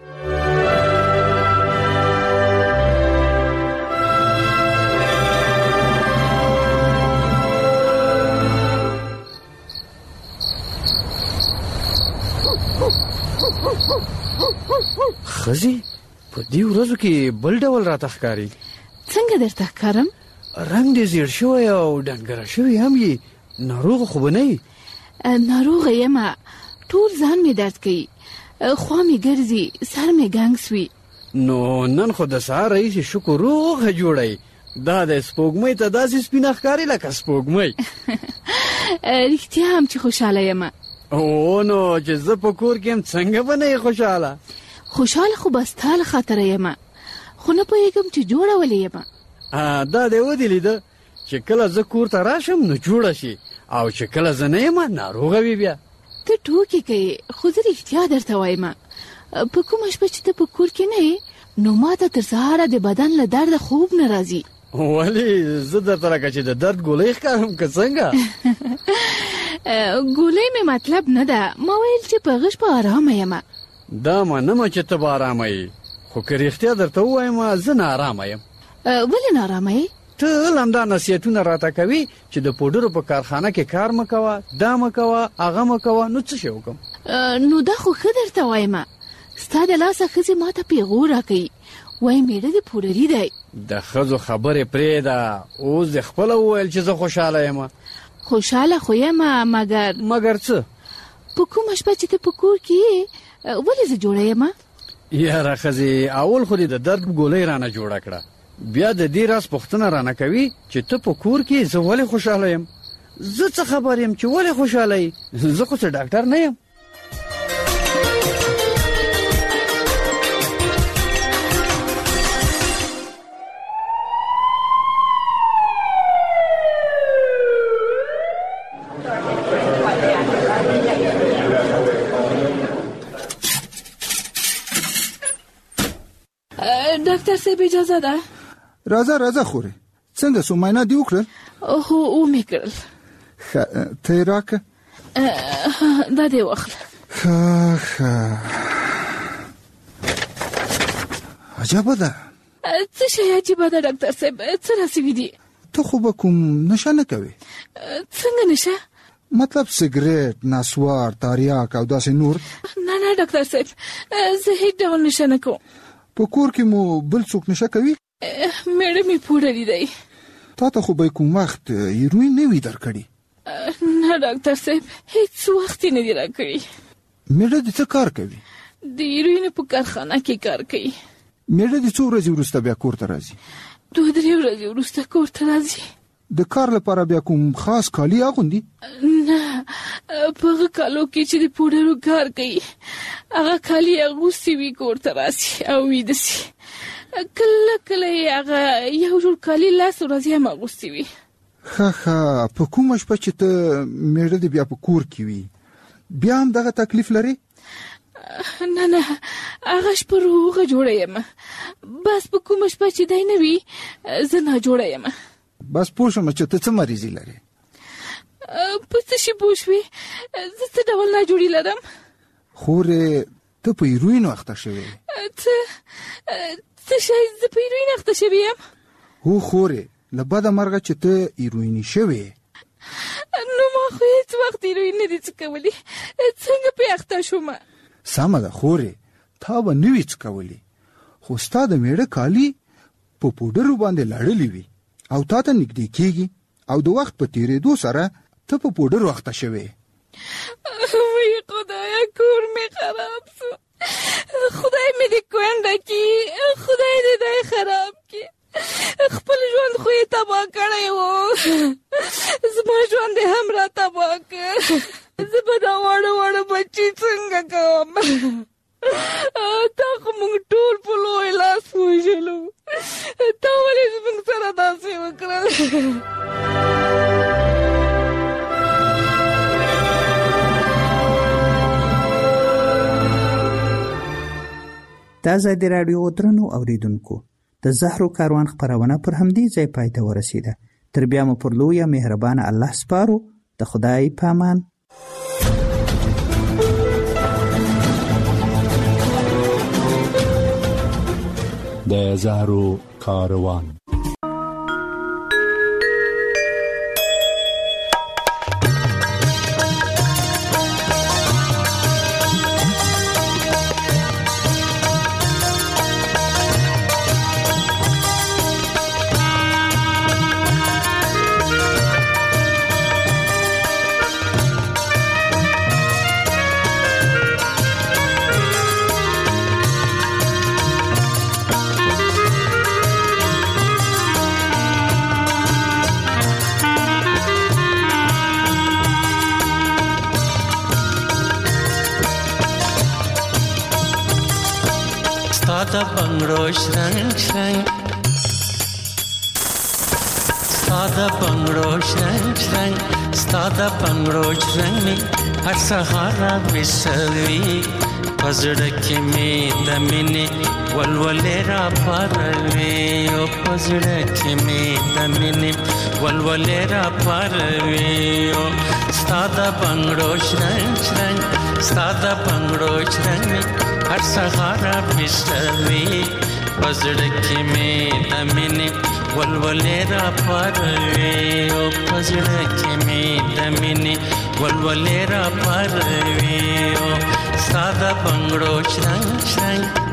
ښځې په دې ورځو کې بل ډول راته ښکاري. څنګه درته ښکارم؟ رنګ دې زیړ شوی او ډنګره شوی هم یې، ناروغ خو نه ناروغ یم ټول ځان می درد کوي خوا می ګرځي سر می ګنګ سوي نو نن خو د سهار رئیس شکر روغه جوړی دا د سپوږمۍ ته داسې سپینه ښکاري لکه سپوږمۍ رښتیا هم چې خوشاله یم او نو چې زه په کور کې هم څنګه به نه خوشاله خو بس تا له خاطره یم خو نه پوهېږم چې جوړه ولې یم دا دې ودې لیده چې کله زه کور ته راشم نو جوړه شي او چې کله زه نه یم ناروغه وي بیا ته ټوکې کوې خو زه رښتیا درته وایم په کومه شپه چې ته په کور کې نه یې نو ما ته تر سهاره د بدن له درده خوب نه راځي ولې زه درته لکه چې د درد ګولۍ ښکارم که څنګه ګولۍ مې مطلب نه ده ما ویل چې په غش په ارامه یم دا منمه چې ته به ارامه یې خو که رښتیا درته ووایم زه ناارامه یم ولې ناارامه یې ته همدا نصیحتونه راته کوي چې د پوډرو په کارخانه کې کار مه کوه دا مه کوه هغه مه کوه نو څه شی وکړم نو دا خو ښه درته وایم ستا د لاسه ښځې ما ته پیغور راکوي وایي میړه دې پوډري دی د ښځو خبرې پرېږده اوس دې خپله وویل چې زه خوشحاله یم خوشحاله خو یم مګر څه په کومه شپه چې ته په کور کې یې ولې زه جوړه یم یاره ښځې اول خو دې د درد ګولۍ رانه جوړه کړه بیا د دې راز پوښتنه رانه کوي چې ته په کور کې زه ولې خوشحاله یم زه څه خبر یم چې ولې خوشحاله یې زه خو څه ډاکټر نه یم ډاکټر صاحب اجازه ده راځه خورې څنګه سو معاینه دی وکړل هو مې کړل ته یې راکه دا دې واخله عجبه ده څه شی عجیبه ده ډاکټر صاحب څه راسوي دي ته خو به کوم نشه نه کوې څنګه نشه مطلب سګریټ نسوار تاریاک او داسې نور نه ډاکټر صاحب زه هیڅ ډول نشه نه کوم په کور کې مو بل څوک نشه کوي میړه مې پوډري دی تا ته خو به کوم وخت هیروین نه وي درکړي نه ډاکټر صاحب هیڅ وخت نه دی راکړي میړه دې څه کار کوي د هیروین په کارخانه کې کار کوي میړه دې څو ورځې وروسته بیا کور ته راځي 2-3 ورځې وروسته کور ته راځي د کار لپاره بیا کوم خاص کالي اغوندي نه په هغه کالو کې چې د پوډرو کار کوي هغه کالي اغوستي وي کور ته راسي او ویده سي کله هغه یو جوړ کالي لاس ورځې هم اغوستي وي ښه په کومه شپه چې ته میړه دې بیا په کور کې وي بیا هم دغه تکلیف لري نه هغه شپه روغه جوړه یم بس په کومه شپه چې دی نه وي زه نه جوړه یم بس پوه شوم چې ته څه مریضي لرې په څه شي پوه شوې زه څه ډول ناجوړي لرم خورې ته په هیروین اخته شوې څه شی زه په هیروین اخته شوې یم هو خورې له بده مرغه چې ته هیرویني شوې نو ما خو هیڅ وخت هیروین نه دي څکولي څنګه پې اخته شوم سمه ده خورې تا به نه وي څکولي خو ستا د میړه کالي په پوډرو باندې لړلي وي او تا ته نږدې کېږي او د وخت په تېرېدو سره ته په پوډرو اخته شوې وی خدایا کور مې خراب سو خدای مې دې کونډه کړي خدای دې دی خراب کړي خپل ژوند خو یې تباه کړی و زما ژوند یې هم را تباه کړ زه به دا واړه بچي څنګه کوم تا خو موږ ټول په لوی لاس وژلو تا ولې زموږ سره داسې وکړل د ازادي راډیو درنو اوریدونکو د زهرو کاروان خپرونه پر همدې ځای پای ته ورسیده تر بیا مو پر لویه مهربانه الله سپارو د خدای پامان د زهرو کاروان ساده بنگړو شرنګ شرنګ ساده بنگړو شرنګ شرنګ ساده بنگړو شرنګ هر سهار وسوي پزړه کې مې د مینې ولولې را پروي او پزړه کې مې د مینې ولولې را پروي او ساده بنگړو شرنګ شرنګ ساده بنگړو شرنګ هر سهار وسوي پزړه کې مې د مینې ولولې را پروي او پزړه کې مې د مینې ولولې را پروي او ساده بنگړو شرنګ شرنګ